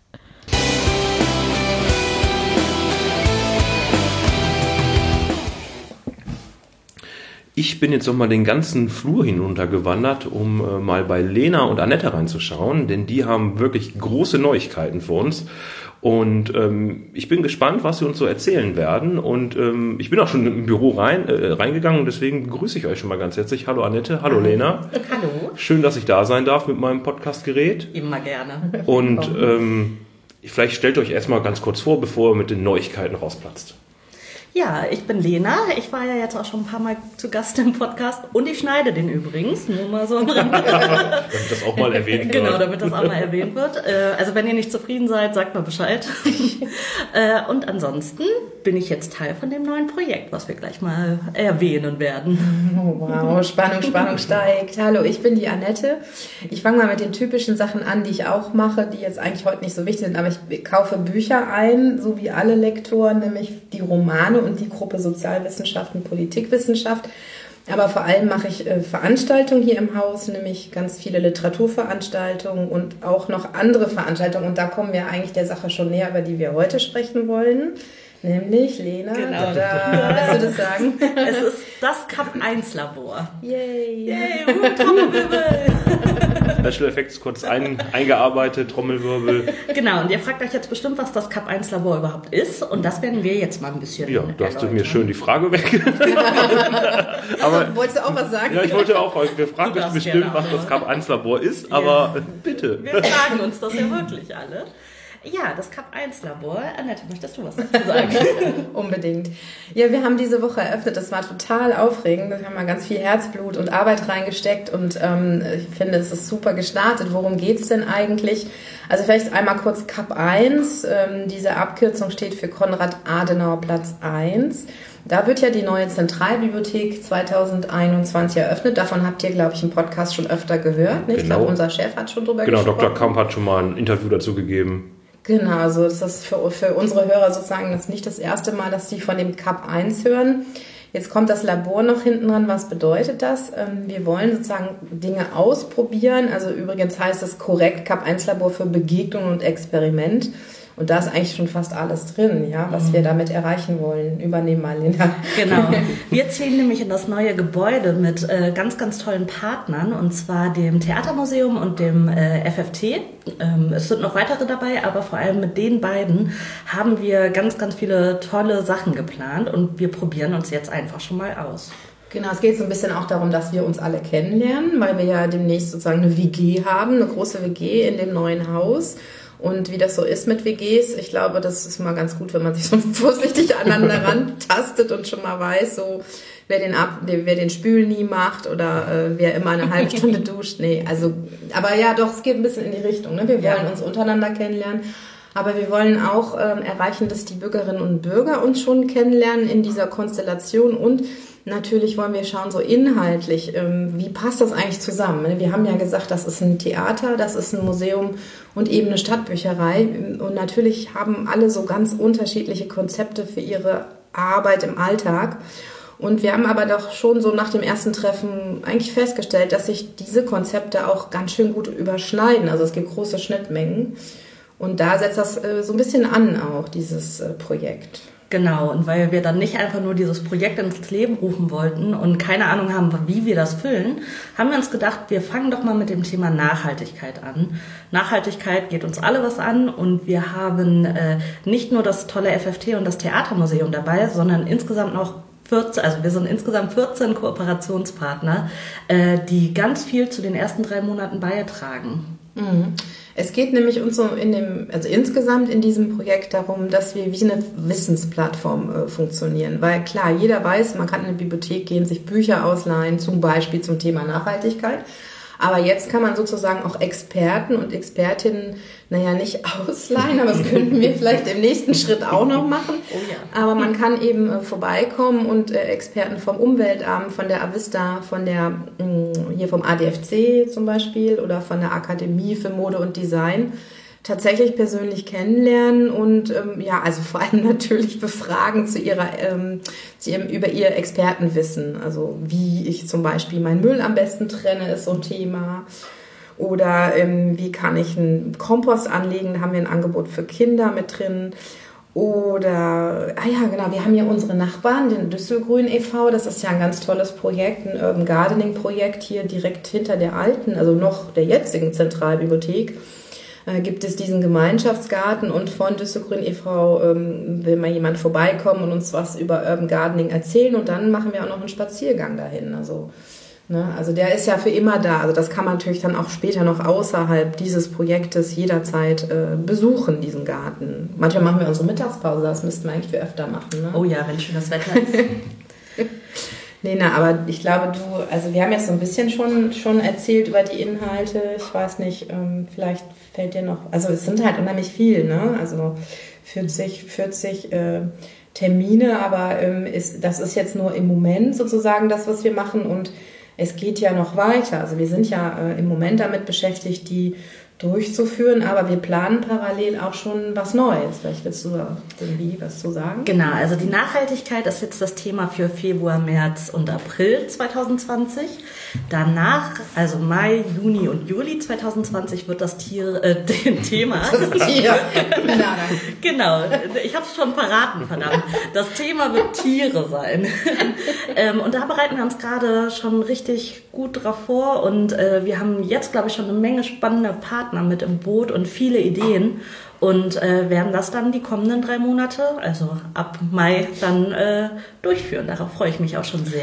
Ich bin jetzt noch mal den ganzen Flur hinuntergewandert, um äh, mal bei Lena und Annette reinzuschauen, denn die haben wirklich große Neuigkeiten für uns. Und ähm, ich bin gespannt, was sie uns so erzählen werden. Und ähm, ich bin auch schon im Büro rein, äh, reingegangen und deswegen begrüße ich euch schon mal ganz herzlich. Hallo Annette, hallo Lena. Hallo. Schön, dass ich da sein darf mit meinem Podcastgerät. Immer gerne. Und ähm, vielleicht stellt euch erstmal ganz kurz vor, bevor ihr mit den Neuigkeiten rausplatzt. Ja, ich bin Lena. Ich war ja jetzt auch schon ein paar Mal zu Gast im Podcast und ich schneide den übrigens, nur mal so. Damit das auch mal erwähnt wird. Genau, damit das auch mal erwähnt wird. Äh, Also wenn ihr nicht zufrieden seid, sagt mal Bescheid. Äh, Und ansonsten bin ich jetzt Teil von dem neuen Projekt, was wir gleich mal erwähnen werden. Oh, wow, Spannung, Spannung steigt. Hallo, ich bin die Annette. Ich fange mal mit den typischen Sachen an, die ich auch mache, die jetzt eigentlich heute nicht so wichtig sind, aber ich kaufe Bücher ein, so wie alle Lektoren, nämlich die Romane und die Gruppe Sozialwissenschaften, Politikwissenschaft. Aber vor allem mache ich äh, Veranstaltungen hier im Haus, nämlich ganz viele Literaturveranstaltungen und auch noch andere Veranstaltungen. Und da kommen wir eigentlich der Sache schon näher, über die wir heute sprechen wollen. Nämlich, Lena, Genau. da, willst du das sagen? Es ist das Kap eins Labor. Yay! Yay, uh, Trommelwirbel! Special Effects kurz ein, eingearbeitet, Trommelwirbel. Genau, und ihr fragt euch jetzt bestimmt, was das Kap eins Labor überhaupt ist. Und das werden wir jetzt mal ein bisschen Ja, du hast erläutern. mir schön die Frage weg. aber Wolltest du auch was sagen? ja, ich wollte auch, wir fragen Du euch darfst bestimmt, gerne was das Kap eins Labor ist, aber bitte. Wir fragen uns das ja wirklich alle. Ja, das Cup eins Labor. Annette, möchtest du was dazu sagen? Unbedingt. Ja, wir haben diese Woche eröffnet. Das war total aufregend. Wir haben mal ganz viel Herzblut und Arbeit reingesteckt und ähm, ich finde, es ist super gestartet. Worum geht's denn eigentlich? Also vielleicht einmal kurz Cup eins. Ähm, diese Abkürzung steht für Konrad-Adenauer-Platz eins. Da wird ja die neue Zentralbibliothek zwanzig einundzwanzig eröffnet. Davon habt ihr, glaube ich, im Podcast schon öfter gehört. Nicht? Genau. Ich glaube, unser Chef hat schon drüber genau, gesprochen. Genau, Doktor Kamp hat schon mal ein Interview dazu gegeben. Genau, also das ist für, für unsere Hörer sozusagen das nicht das erste Mal, dass die von dem Cup eins hören. Jetzt kommt das Labor noch hinten dran. Was bedeutet das? Wir wollen sozusagen Dinge ausprobieren. Also übrigens heißt es korrekt Cup eins Labor für Begegnung und Experiment. Und da ist eigentlich schon fast alles drin, ja, was mhm. wir damit erreichen wollen. Übernehmen mal, Linda. Genau. Wir ziehen nämlich in das neue Gebäude mit äh, ganz, ganz tollen Partnern, und zwar dem Theatermuseum und dem äh, F F T. Ähm, es sind noch weitere dabei, aber vor allem mit den beiden haben wir ganz, ganz viele tolle Sachen geplant und wir probieren uns jetzt einfach schon mal aus. Genau, es geht so ein bisschen auch darum, dass wir uns alle kennenlernen, weil wir ja demnächst sozusagen eine W G haben, eine große W G in dem neuen Haus. Und wie das so ist mit W Gs, ich glaube, das ist mal ganz gut, wenn man sich so vorsichtig aneinander rantastet und schon mal weiß, so wer den ab, wer den Spül nie macht oder äh, wer immer eine halbe Stunde duscht. Nee, also, aber ja, doch, es geht ein bisschen in die Richtung. Ne? Wir wollen ja. uns untereinander kennenlernen, aber wir wollen auch ähm, erreichen, dass die Bürgerinnen und Bürger uns schon kennenlernen in dieser Konstellation, und natürlich wollen wir schauen, so inhaltlich, ähm, wie passt das eigentlich zusammen? Wir haben ja gesagt, das ist ein Theater, das ist ein Museum und eben eine Stadtbücherei. Und natürlich haben alle so ganz unterschiedliche Konzepte für ihre Arbeit im Alltag. Und wir haben aber doch schon so nach dem ersten Treffen eigentlich festgestellt, dass sich diese Konzepte auch ganz schön gut überschneiden. Also es gibt große Schnittmengen. Und da setzt das äh, so ein bisschen an auch, dieses äh, Projekt. Genau, und weil wir dann nicht einfach nur dieses Projekt ins Leben rufen wollten und keine Ahnung haben, wie wir das füllen, haben wir uns gedacht, wir fangen doch mal mit dem Thema Nachhaltigkeit an. Nachhaltigkeit geht uns alle was an, und wir haben äh, nicht nur das tolle F F T und das Theatermuseum dabei, sondern insgesamt noch vierzehn, also wir sind insgesamt vierzehn Kooperationspartner, äh, die ganz viel zu den ersten drei Monaten beitragen. Mhm. Es geht nämlich uns so in dem, also insgesamt in diesem Projekt darum, dass wir wie eine Wissensplattform äh, funktionieren. Weil klar, jeder weiß, man kann in eine Bibliothek gehen, sich Bücher ausleihen, zum Beispiel zum Thema Nachhaltigkeit. Aber jetzt kann man sozusagen auch Experten und Expertinnen, naja, nicht ausleihen, aber das könnten wir vielleicht im nächsten Schritt auch noch machen. Oh ja. Aber man kann eben äh, vorbeikommen und äh, Experten vom Umweltamt, von der Avista, von der, mh, hier vom A D F C zum Beispiel oder von der Akademie für Mode und Design tatsächlich persönlich kennenlernen und ähm, ja, also vor allem natürlich befragen zu ihrer, ähm, zu ihrem, über ihr Expertenwissen. Also wie ich zum Beispiel meinen Müll am besten trenne, ist so ein Thema. Oder ähm, wie kann ich einen Kompost anlegen? Da haben wir ein Angebot für Kinder mit drin. Oder, ah ja, genau, wir haben ja unsere Nachbarn, den Düsselgrün e V, das ist ja ein ganz tolles Projekt, ein Urban Gardening Projekt hier direkt hinter der alten, also noch der jetzigen Zentralbibliothek. Gibt es diesen Gemeinschaftsgarten, und von Düsselgrün e V ähm, will mal jemand vorbeikommen und uns was über Urban Gardening erzählen, und dann machen wir auch noch einen Spaziergang dahin. Also, ne, also der ist ja für immer da. Also das kann man natürlich dann auch später noch außerhalb dieses Projektes jederzeit äh, besuchen, diesen Garten. Manchmal machen wir unsere Mittagspause, das müssten wir eigentlich viel öfter machen. Ne? Oh ja, wenn schönes Wetter ist. Lena, aber ich glaube, du, also wir haben jetzt so ein bisschen schon, schon erzählt über die Inhalte. Ich weiß nicht, ähm, vielleicht fällt dir noch, also es sind halt unheimlich viel, ne? Also vierzig, vierzig äh, Termine, aber ähm, ist, das ist jetzt nur im Moment sozusagen das, was wir machen, und es geht ja noch weiter. Also wir sind ja äh, im Moment damit beschäftigt, die durchzuführen, aber wir planen parallel auch schon was Neues. Vielleicht willst du irgendwie was zu sagen? Genau, also die Nachhaltigkeit ist jetzt das Thema für Februar, März und April zwanzig zwanzig. Danach, also Mai, Juni und Juli zwanzig zwanzig, wird das Tier, äh, Thema. Das Tier. Genau, ich habe es schon verraten, verdammt. Das Thema wird Tiere sein. ähm, und da bereiten wir uns gerade schon richtig gut drauf vor, und äh, wir haben jetzt, glaube ich, schon eine Menge spannender Partner mit im Boot und viele Ideen, und äh, werden das dann die kommenden drei Monate, also ab Mai, dann äh, durchführen. Darauf freue ich mich auch schon sehr.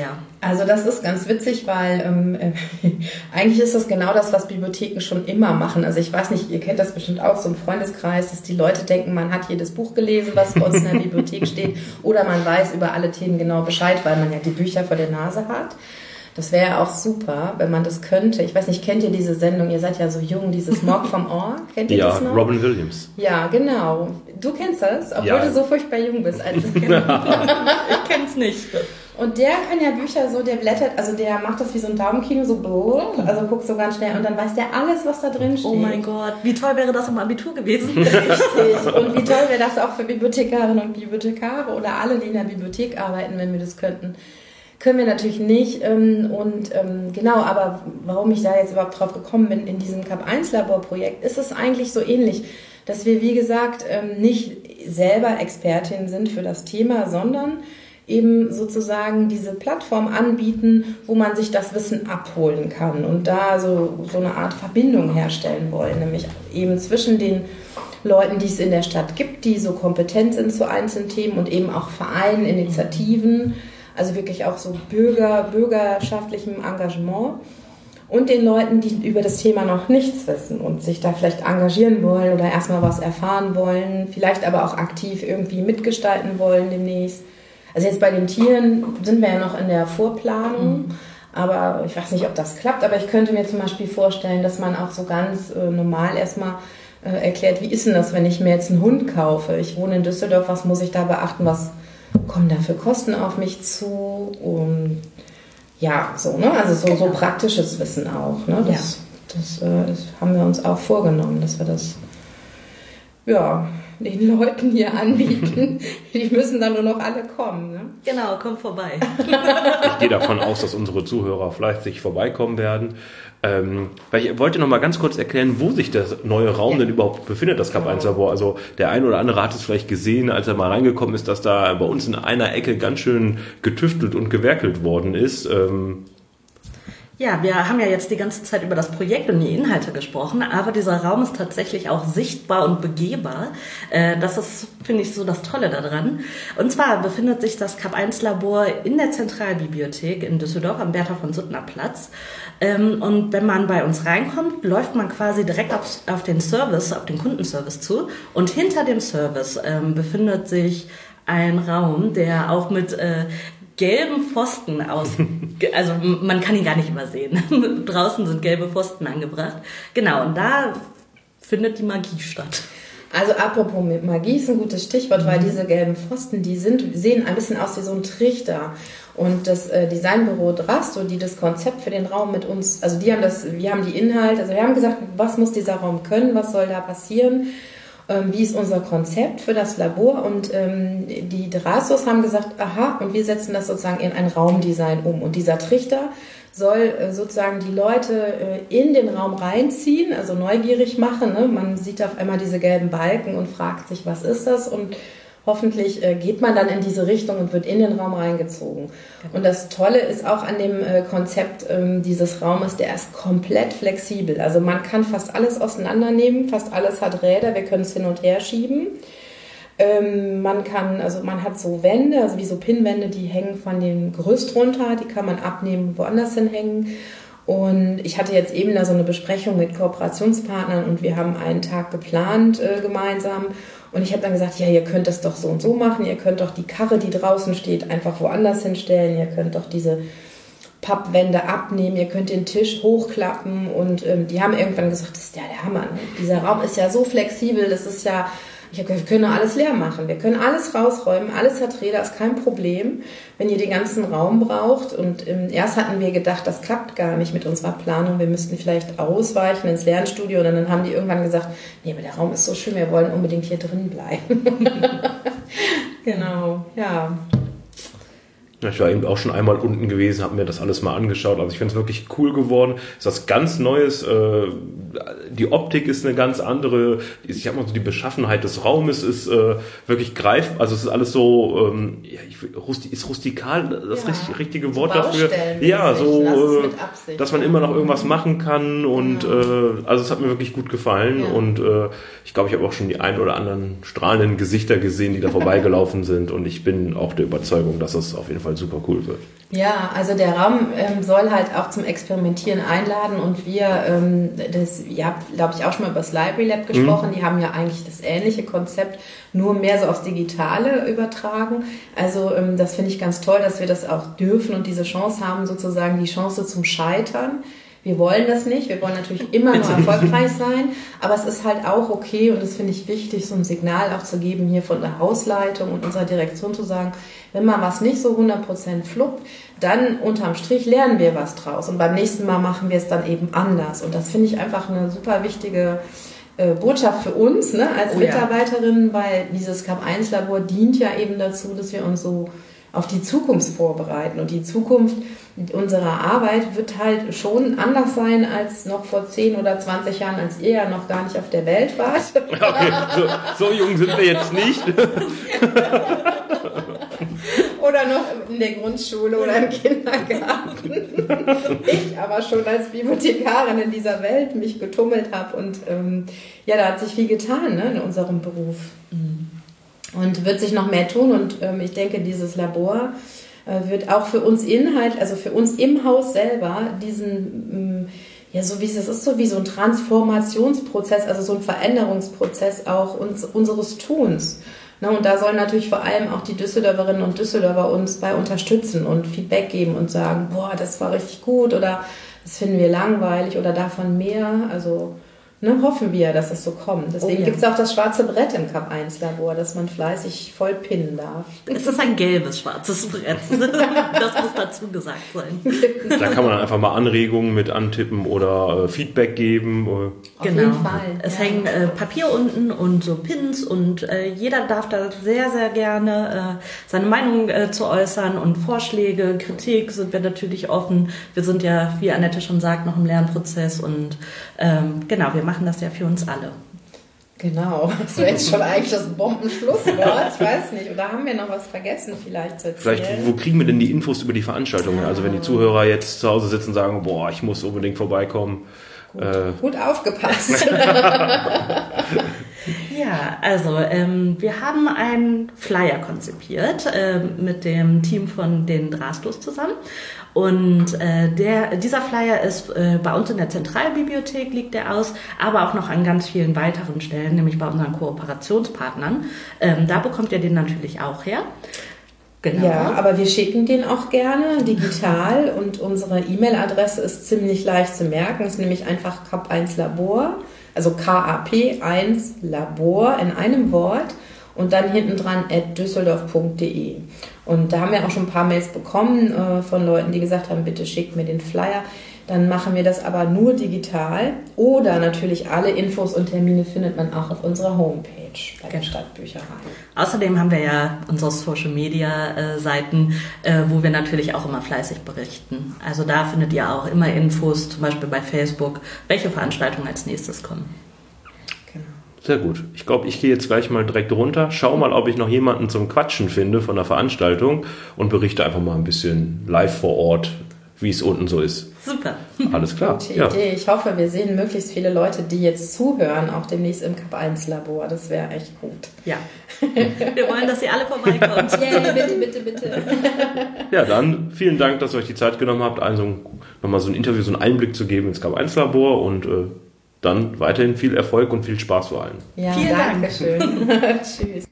Also das ist ganz witzig, weil ähm, äh, eigentlich ist das genau das, was Bibliotheken schon immer machen. Also ich weiß nicht, ihr kennt das bestimmt auch, so im Freundeskreis, dass die Leute denken, man hat jedes Buch gelesen, was bei uns in der Bibliothek steht, oder man weiß über alle Themen genau Bescheid, weil man ja die Bücher vor der Nase hat. Das wäre ja auch super, wenn man das könnte. Ich weiß nicht, kennt ihr diese Sendung? Ihr seid ja so jung, dieses Mock vom Ohr. Kennt ihr ja, das noch? Ja, Robin Williams. Ja, genau. Du kennst das, obwohl ja. du so furchtbar jung bist. Also, ich kenn's nicht. Und der kann ja Bücher so, der blättert, also der macht das wie so ein Daumenkino, so blub, also guckt so ganz schnell und dann weiß der alles, was da drin steht. Oh mein Gott, wie toll wäre das im Abitur gewesen. Richtig. Und wie toll wäre das auch für Bibliothekarinnen und Bibliothekare oder alle, die in der Bibliothek arbeiten, wenn wir das könnten. Können wir natürlich nicht. Und genau, aber warum ich da jetzt überhaupt drauf gekommen bin, in diesem Kap eins Laborprojekt, ist es eigentlich so ähnlich, dass wir, wie gesagt, nicht selber Expertinnen sind für das Thema, sondern eben sozusagen diese Plattform anbieten, wo man sich das Wissen abholen kann und da so, so eine Art Verbindung herstellen wollen, nämlich eben zwischen den Leuten, die es in der Stadt gibt, die so kompetent sind zu einzelnen Themen und eben auch Vereinen, Initiativen, also wirklich auch so Bürger, bürgerschaftlichem Engagement und den Leuten, die über das Thema noch nichts wissen und sich da vielleicht engagieren wollen oder erstmal was erfahren wollen, vielleicht aber auch aktiv irgendwie mitgestalten wollen demnächst. Also jetzt bei den Tieren sind wir ja noch in der Vorplanung, mhm. aber ich weiß nicht, ob das klappt, aber ich könnte mir zum Beispiel vorstellen, dass man auch so ganz äh, normal erstmal äh, erklärt, wie ist denn das, wenn ich mir jetzt einen Hund kaufe? Ich wohne in Düsseldorf, was muss ich da beachten, was kommen da für Kosten auf mich zu? Und ja, so, ne? Also so, so praktisches Wissen auch, ne? Das, ja. das, äh, das haben wir uns auch vorgenommen, dass wir das, ja, den Leuten hier anbieten. Die müssen dann nur noch alle kommen. Ne? Genau, komm vorbei. Ich gehe davon aus, dass unsere Zuhörer fleißig vorbeikommen werden. Ähm, weil ich wollte noch mal ganz kurz erklären, wo sich der neue Raum ja. denn überhaupt befindet, das Kap eins Labor. Also der eine oder andere hat es vielleicht gesehen, als er mal reingekommen ist, dass da bei uns in einer Ecke ganz schön getüftelt und gewerkelt worden ist. Ähm, Ja, wir haben ja jetzt die ganze Zeit über das Projekt und die Inhalte gesprochen, aber dieser Raum ist tatsächlich auch sichtbar und begehbar. Das ist, finde ich, so das Tolle daran. Und zwar befindet sich das Kap eins Labor in der Zentralbibliothek in Düsseldorf am Bertha von Suttner Platz. Und wenn man bei uns reinkommt, läuft man quasi direkt auf, auf den Service, auf den Kundenservice zu. Und hinter dem Service befindet sich ein Raum, der auch mit gelben Pfosten aus, also man kann ihn gar nicht übersehen. Draußen sind gelbe Pfosten angebracht. Genau, und da findet die Magie statt. Also apropos Magie ist ein gutes Stichwort, weil diese gelben Pfosten, die sind, sehen ein bisschen aus wie so ein Trichter. Und das äh, Designbüro Drasto, die das Konzept für den Raum mit uns, also die haben das, wir haben die Inhalte, also wir haben gesagt, was muss dieser Raum können, was soll da passieren? Wie ist unser Konzept für das Labor? Und ähm, die Drastos haben gesagt, aha, und wir setzen das sozusagen in ein Raumdesign um. Und dieser Trichter soll äh, sozusagen die Leute äh, in den Raum reinziehen, also neugierig machen. Ne? Man sieht auf einmal diese gelben Balken und fragt sich, was ist das? Und hoffentlich äh, geht man dann in diese Richtung und wird in den Raum reingezogen. Und das Tolle ist auch an dem äh, Konzept ähm, dieses Raumes, der ist komplett flexibel. Also man kann fast alles auseinandernehmen, fast alles hat Räder, wir können es hin und her schieben. Ähm, man kann, also man hat so Wände, also wie so Pinnwände, die hängen von dem Gerüst runter, die kann man abnehmen, woanders hinhängen. Und ich hatte jetzt eben da so eine Besprechung mit Kooperationspartnern und wir haben einen Tag geplant äh, gemeinsam. Und ich habe dann gesagt, ja, ihr könnt das doch so und so machen, ihr könnt doch die Karre, die draußen steht, einfach woanders hinstellen, ihr könnt doch diese Pappwände abnehmen, ihr könnt den Tisch hochklappen und ähm, die haben irgendwann gesagt, das ist ja der Hammer, ne? Dieser Raum ist ja so flexibel, das ist ja, ich hab gesagt, wir können alles leer machen, wir können alles rausräumen, alles hat Räder, ist kein Problem, wenn ihr den ganzen Raum braucht. Und ähm, erst hatten wir gedacht, das klappt gar nicht mit unserer Planung, wir müssten vielleicht ausweichen ins Lernstudio und dann haben die irgendwann gesagt, nee, aber der Raum ist so schön, wir wollen unbedingt hier drin bleiben. Genau, ja. Ich war eben auch schon einmal unten gewesen, habe mir das alles mal angeschaut. Also ich finde es wirklich cool geworden. Es ist was ganz Neues. Die Optik ist eine ganz andere. Ich habe mal so die Beschaffenheit des Raumes ist wirklich greifbar. Also es ist alles so, ja, ist rustikal das ja, richtige Wort so dafür. Ja, so, das dass man immer noch irgendwas machen kann. Und ja. also es hat mir wirklich gut gefallen. Ja. Und ich glaube, ich habe auch schon die ein oder anderen strahlenden Gesichter gesehen, die da vorbeigelaufen sind. Und ich bin auch der Überzeugung, dass es auf jeden Fall halt super cool wird. Ja, also der Raum ähm, soll halt auch zum Experimentieren einladen und wir, ähm, das, ihr habt, glaube ich, auch schon mal über das Library Lab gesprochen, mhm. die haben ja eigentlich das ähnliche Konzept, nur mehr so aufs Digitale übertragen. Also ähm, das finde ich ganz toll, dass wir das auch dürfen und diese Chance haben, sozusagen die Chance zum Scheitern. Wir wollen das nicht, wir wollen natürlich immer nur erfolgreich sein, aber es ist halt auch okay und das finde ich wichtig, so ein Signal auch zu geben hier von der Hausleitung und unserer Direktion zu sagen, wenn mal was nicht so hundert Prozent fluppt, dann unterm Strich lernen wir was draus und beim nächsten Mal machen wir es dann eben anders und das finde ich einfach eine super wichtige äh, Botschaft für uns, ne, als oh, Mitarbeiterin, ja. Weil dieses K A P eins Labor dient ja eben dazu, dass wir uns so auf die Zukunft vorbereiten und die Zukunft unserer Arbeit wird halt schon anders sein als noch vor zehn oder zwanzig Jahren, als ihr ja noch gar nicht auf der Welt wart. Okay, so, so jung sind wir jetzt nicht. Oder noch in der Grundschule oder im Kindergarten. Ich aber schon als Bibliothekarin in dieser Welt mich getummelt habe und ähm, ja, da hat sich viel getan, ne, in unserem Beruf. Und wird sich noch mehr tun und ähm, ich denke, dieses Labor äh, wird auch für uns Inhalt, also für uns im Haus selber diesen, ähm, ja so wie es ist, so wie so ein Transformationsprozess, also so ein Veränderungsprozess auch uns, unseres Tuns. Ne, und da sollen natürlich vor allem auch die Düsseldorferinnen und Düsseldorfer uns bei unterstützen und Feedback geben und sagen, boah, das war richtig gut oder das finden wir langweilig oder davon mehr, also Ne, hoffen wir, dass es so kommt. Deswegen oh, ja. gibt es auch das schwarze Brett im K A P eins Labor, dass man fleißig voll pinnen darf. Es ist ein gelbes schwarzes Brett. Das muss dazu gesagt sein. Da kann man dann einfach mal Anregungen mit antippen oder äh, Feedback geben. Oder Auf genau. jeden Fall. Es ja. hängen äh, Papier unten und so Pins und äh, jeder darf da sehr, sehr gerne äh, seine Meinung äh, zu äußern und Vorschläge, Kritik sind wir natürlich offen. Wir sind ja, wie Annette schon sagt, noch im Lernprozess und ähm, genau, wir machen machen das ja für uns alle. Genau, das wäre jetzt schon eigentlich das Bombenschlusswort, ich weiß nicht. Oder haben wir noch was vergessen vielleicht zu erzählen? Vielleicht, wo kriegen wir denn die Infos über die Veranstaltungen? Also wenn die Zuhörer jetzt zu Hause sitzen und sagen, boah, ich muss unbedingt vorbeikommen. Gut, äh, gut aufgepasst. Ja, also ähm, wir haben einen Flyer konzipiert äh, mit dem Team von den Drastos zusammen. Und äh, der, dieser Flyer ist äh, bei uns in der Zentralbibliothek liegt der aus, aber auch noch an ganz vielen weiteren Stellen, nämlich bei unseren Kooperationspartnern. Ähm, da bekommt ihr den natürlich auch her. Genau. Ja, aber wir schicken den auch gerne digital und unsere E-Mail-Adresse ist ziemlich leicht zu merken. Es ist nämlich einfach K A P eins Labor, also K A P eins Labor in einem Wort. Und dann hinten dran at düsseldorf punkt de. Und da haben wir auch schon ein paar Mails bekommen äh, von Leuten, die gesagt haben, bitte schickt mir den Flyer. Dann machen wir das aber nur digital. Oder natürlich alle Infos und Termine findet man auch auf unserer Homepage bei der Stadtbücherei. Außerdem haben wir ja unsere Social-Media-Seiten, äh, wo wir natürlich auch immer fleißig berichten. Also da findet ihr auch immer Infos, zum Beispiel bei Facebook, welche Veranstaltungen als nächstes kommen. Sehr gut. Ich glaube, ich gehe jetzt gleich mal direkt runter, schau mal, ob ich noch jemanden zum Quatschen finde von der Veranstaltung und berichte einfach mal ein bisschen live vor Ort, wie es unten so ist. Super. Alles klar. Gute ja. Idee. Ich hoffe, wir sehen möglichst viele Leute, die jetzt zuhören, auch demnächst im K A P eins Labor. Das wäre echt gut. Ja. Wir wollen, dass ihr alle vorbeikommt. Yeah, bitte, bitte, bitte. Ja, dann vielen Dank, dass ihr euch die Zeit genommen habt, also nochmal so ein Interview, so einen Einblick zu geben ins K A P eins Labor und äh, dann weiterhin viel Erfolg und viel Spaß vor allem. Ja, vielen Dank. Schön. Tschüss.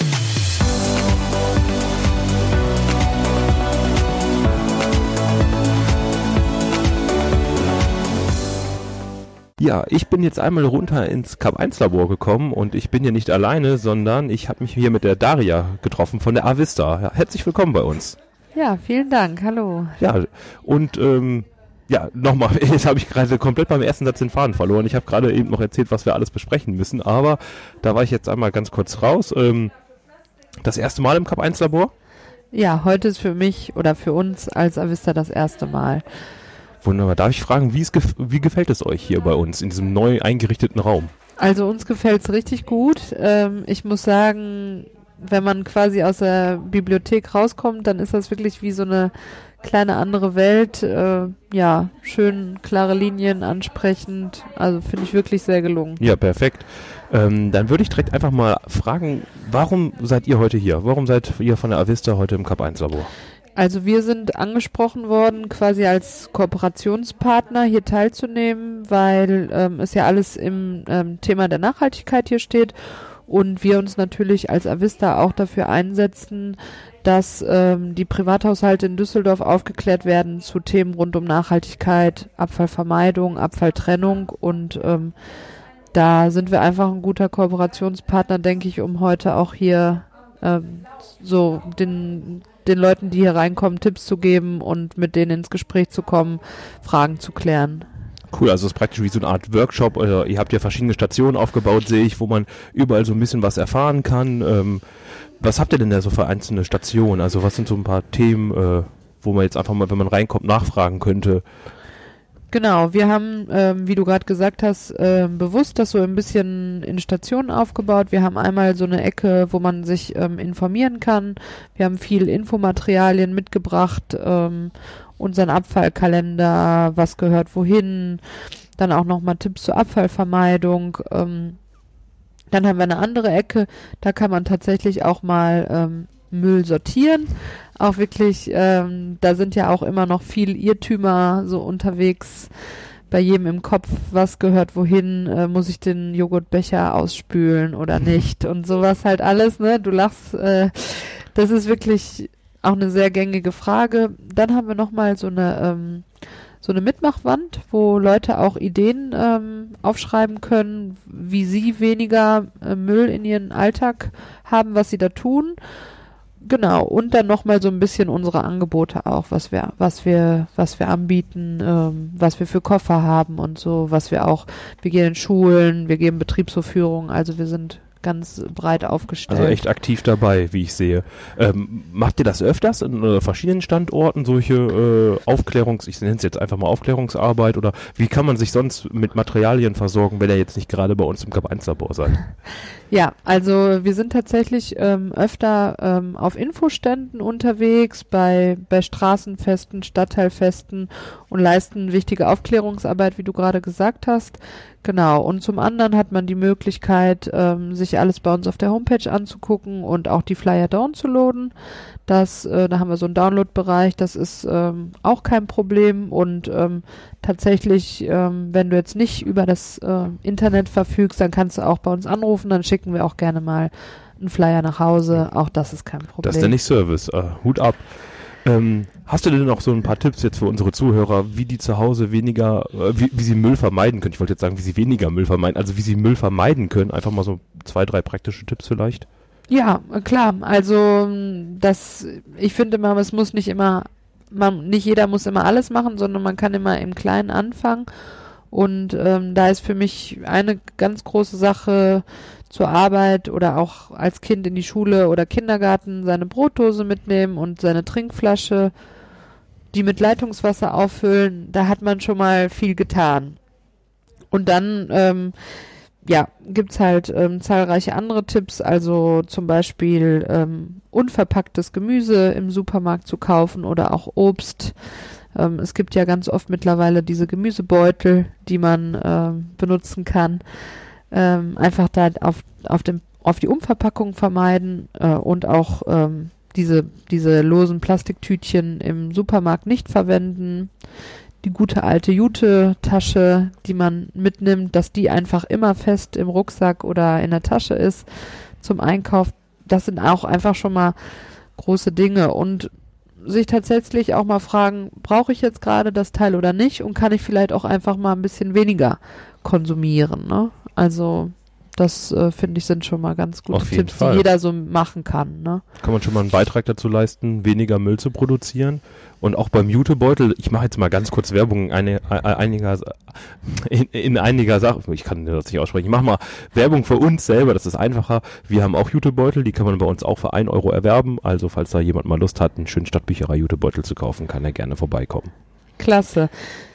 Ja, ich bin jetzt einmal runter ins K A P eins Labor gekommen und ich bin hier nicht alleine, sondern ich habe mich hier mit der Daria getroffen von der Avista. Ja, herzlich willkommen bei uns. Ja, vielen Dank. Hallo. Ja, und ähm, ja, nochmal, jetzt habe ich gerade komplett beim ersten Satz den Faden verloren. Ich habe gerade eben noch erzählt, was wir alles besprechen müssen, aber da war ich jetzt einmal ganz kurz raus. Ähm, das erste Mal im K A P eins Labor? Ja, heute ist für mich oder für uns als Avista das erste Mal. Wunderbar. Darf ich fragen, wie, es gef- wie gefällt es euch hier bei uns in diesem neu eingerichteten Raum? Also uns gefällt es richtig gut. Ähm, ich muss sagen, wenn man quasi aus der Bibliothek rauskommt, dann ist das wirklich wie so eine kleine andere Welt. Äh, ja, schön klare Linien, ansprechend. Also finde ich wirklich sehr gelungen. Ja, perfekt. Ähm, dann würde ich direkt einfach mal fragen, warum seid ihr heute hier? Warum seid ihr von der Avista heute im K A P eins Labor? Also wir sind angesprochen worden, quasi als Kooperationspartner hier teilzunehmen, weil ähm, es ja alles im ähm, Thema der Nachhaltigkeit hier steht und wir uns natürlich als Avista auch dafür einsetzen, dass ähm, die Privathaushalte in Düsseldorf aufgeklärt werden zu Themen rund um Nachhaltigkeit, Abfallvermeidung, Abfalltrennung und ähm, da sind wir einfach ein guter Kooperationspartner, denke ich, um heute auch hier ähm, so den den Leuten, die hier reinkommen, Tipps zu geben und mit denen ins Gespräch zu kommen, Fragen zu klären. Cool, also es ist praktisch wie so eine Art Workshop. Oder ihr habt ja verschiedene Stationen aufgebaut, sehe ich, wo man überall so ein bisschen was erfahren kann. Ähm, was habt ihr denn da so für einzelne Stationen? Also was sind so ein paar Themen, äh, wo man jetzt einfach mal, wenn man reinkommt, nachfragen könnte? Genau, wir haben, ähm, wie du gerade gesagt hast, äh, bewusst das so ein bisschen in Stationen aufgebaut. Wir haben einmal so eine Ecke, wo man sich ähm, informieren kann. Wir haben viel Infomaterialien mitgebracht, ähm, unseren Abfallkalender, was gehört wohin, dann auch nochmal Tipps zur Abfallvermeidung. Ähm, dann haben wir eine andere Ecke, da kann man tatsächlich auch mal ähm, Müll sortieren. Auch wirklich, ähm, da sind ja auch immer noch viel Irrtümer so unterwegs bei jedem im Kopf, was gehört wohin, äh, muss ich den Joghurtbecher ausspülen oder nicht und sowas halt alles, ne? Du lachst, äh, das ist wirklich auch eine sehr gängige Frage. Dann haben wir nochmal so eine ähm, so eine Mitmachwand, wo Leute auch Ideen ähm, aufschreiben können, wie sie weniger äh, Müll in ihren Alltag haben, was sie da tun. Genau, und dann nochmal so ein bisschen unsere Angebote auch, was wir, was wir, was wir anbieten, ähm, was wir für Koffer haben und so, was wir auch, wir gehen in Schulen, wir geben Betriebsvorführungen, also wir sind ganz breit aufgestellt. Also echt aktiv dabei, wie ich sehe. Ähm, macht ihr das öfters in äh, verschiedenen Standorten, solche äh, Aufklärungs-, ich nenne es jetzt einfach mal Aufklärungsarbeit, oder wie kann man sich sonst mit Materialien versorgen, wenn ihr jetzt nicht gerade bei uns im Kap eins Labor seid? Ja, also wir sind tatsächlich ähm, öfter ähm, auf Infoständen unterwegs, bei, bei Straßenfesten, Stadtteilfesten und leisten wichtige Aufklärungsarbeit, wie du gerade gesagt hast. Genau, und zum anderen hat man die Möglichkeit, ähm, sich alles bei uns auf der Homepage anzugucken und auch die Flyer downzuladen. Das, äh, da haben wir so einen Download-Bereich, das ist ähm, auch kein Problem und ähm, tatsächlich, ähm, wenn du jetzt nicht über das äh, Internet verfügst, dann kannst du auch bei uns anrufen, dann schicken wir auch gerne mal einen Flyer nach Hause, auch das ist kein Problem. Das ist ja nicht Service, äh, Hut ab. Ähm, hast du denn noch so ein paar Tipps jetzt für unsere Zuhörer, wie die zu Hause weniger, äh, wie, wie sie Müll vermeiden können? Ich wollte jetzt sagen, wie sie weniger Müll vermeiden, also wie sie Müll vermeiden können. Einfach mal so zwei, drei praktische Tipps vielleicht. Ja, klar. Also das, ich finde immer, es muss nicht immer, man, nicht jeder muss immer alles machen, sondern man kann immer im Kleinen anfangen. Und ähm, da ist für mich eine ganz große Sache zur Arbeit oder auch als Kind in die Schule oder Kindergarten seine Brotdose mitnehmen und seine Trinkflasche, die mit Leitungswasser auffüllen. Da hat man schon mal viel getan. Und dann ähm, ja, gibt's halt ähm, zahlreiche andere Tipps, also zum Beispiel ähm, unverpacktes Gemüse im Supermarkt zu kaufen oder auch Obst. Ähm, es gibt ja ganz oft mittlerweile diese Gemüsebeutel, die man ähm, benutzen kann. Ähm, einfach da auf, auf, dem, auf die Umverpackung vermeiden äh, und auch ähm, diese, diese losen Plastiktütchen im Supermarkt nicht verwenden. Die gute alte Jute-Tasche, die man mitnimmt, dass die einfach immer fest im Rucksack oder in der Tasche ist zum Einkauf. Das sind auch einfach schon mal große Dinge und sich tatsächlich auch mal fragen, brauche ich jetzt gerade das Teil oder nicht und kann ich vielleicht auch einfach mal ein bisschen weniger konsumieren, ne? Also das äh, finde ich sind schon mal ganz gute Auf jeden Tipps, Fall. die jeder so machen kann, ne? Kann man schon mal einen Beitrag dazu leisten, weniger Müll zu produzieren. Und auch beim Jutebeutel, ich mache jetzt mal ganz kurz Werbung in, eine, einiger, in, in einiger Sache, ich kann das nicht aussprechen, ich mache mal Werbung für uns selber, das ist einfacher. Wir haben auch Jutebeutel, die kann man bei uns auch für ein Euro erwerben. Also falls da jemand mal Lust hat, einen schönen Stadtbücherei-Jutebeutel zu kaufen, kann er gerne vorbeikommen. Klasse.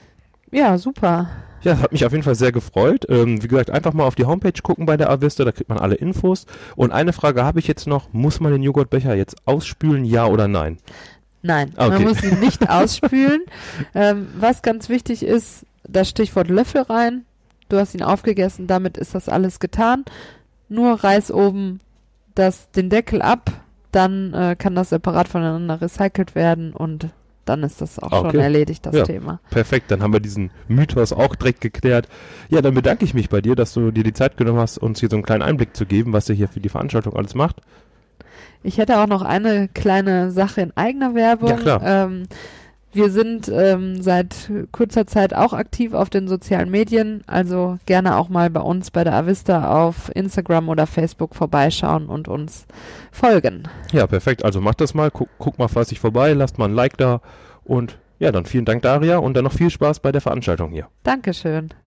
Ja, super. Ja, das hat mich auf jeden Fall sehr gefreut. Ähm, wie gesagt, einfach mal auf die Homepage gucken bei der Avista, da kriegt man alle Infos. Und eine Frage habe ich jetzt noch, muss man den Joghurtbecher jetzt ausspülen, ja oder nein? Nein, Okay. man muss ihn nicht ausspülen. Ähm, was ganz wichtig ist, das Stichwort Löffel rein. Du hast ihn aufgegessen, damit ist das alles getan. Nur reiß oben das, den Deckel ab dann äh, kann das separat voneinander recycelt werden und dann ist das auch Okay. schon erledigt, das Ja. Thema. Perfekt, dann haben wir diesen Mythos auch direkt geklärt. Ja, dann bedanke ich mich bei dir, dass du dir die Zeit genommen hast, uns hier so einen kleinen Einblick zu geben, was ihr hier für die Veranstaltung alles macht. Ich hätte auch noch eine kleine Sache in eigener Werbung. Ja, klar. Ähm, wir sind ähm, seit kurzer Zeit auch aktiv auf den sozialen Medien, also gerne auch mal bei uns bei der Avista auf Instagram oder Facebook vorbeischauen und uns folgen. Ja, perfekt. Also macht das mal, guck, guck mal fleißig vorbei, lasst mal ein Like da und ja, dann vielen Dank, Daria, und dann noch viel Spaß bei der Veranstaltung hier. Dankeschön.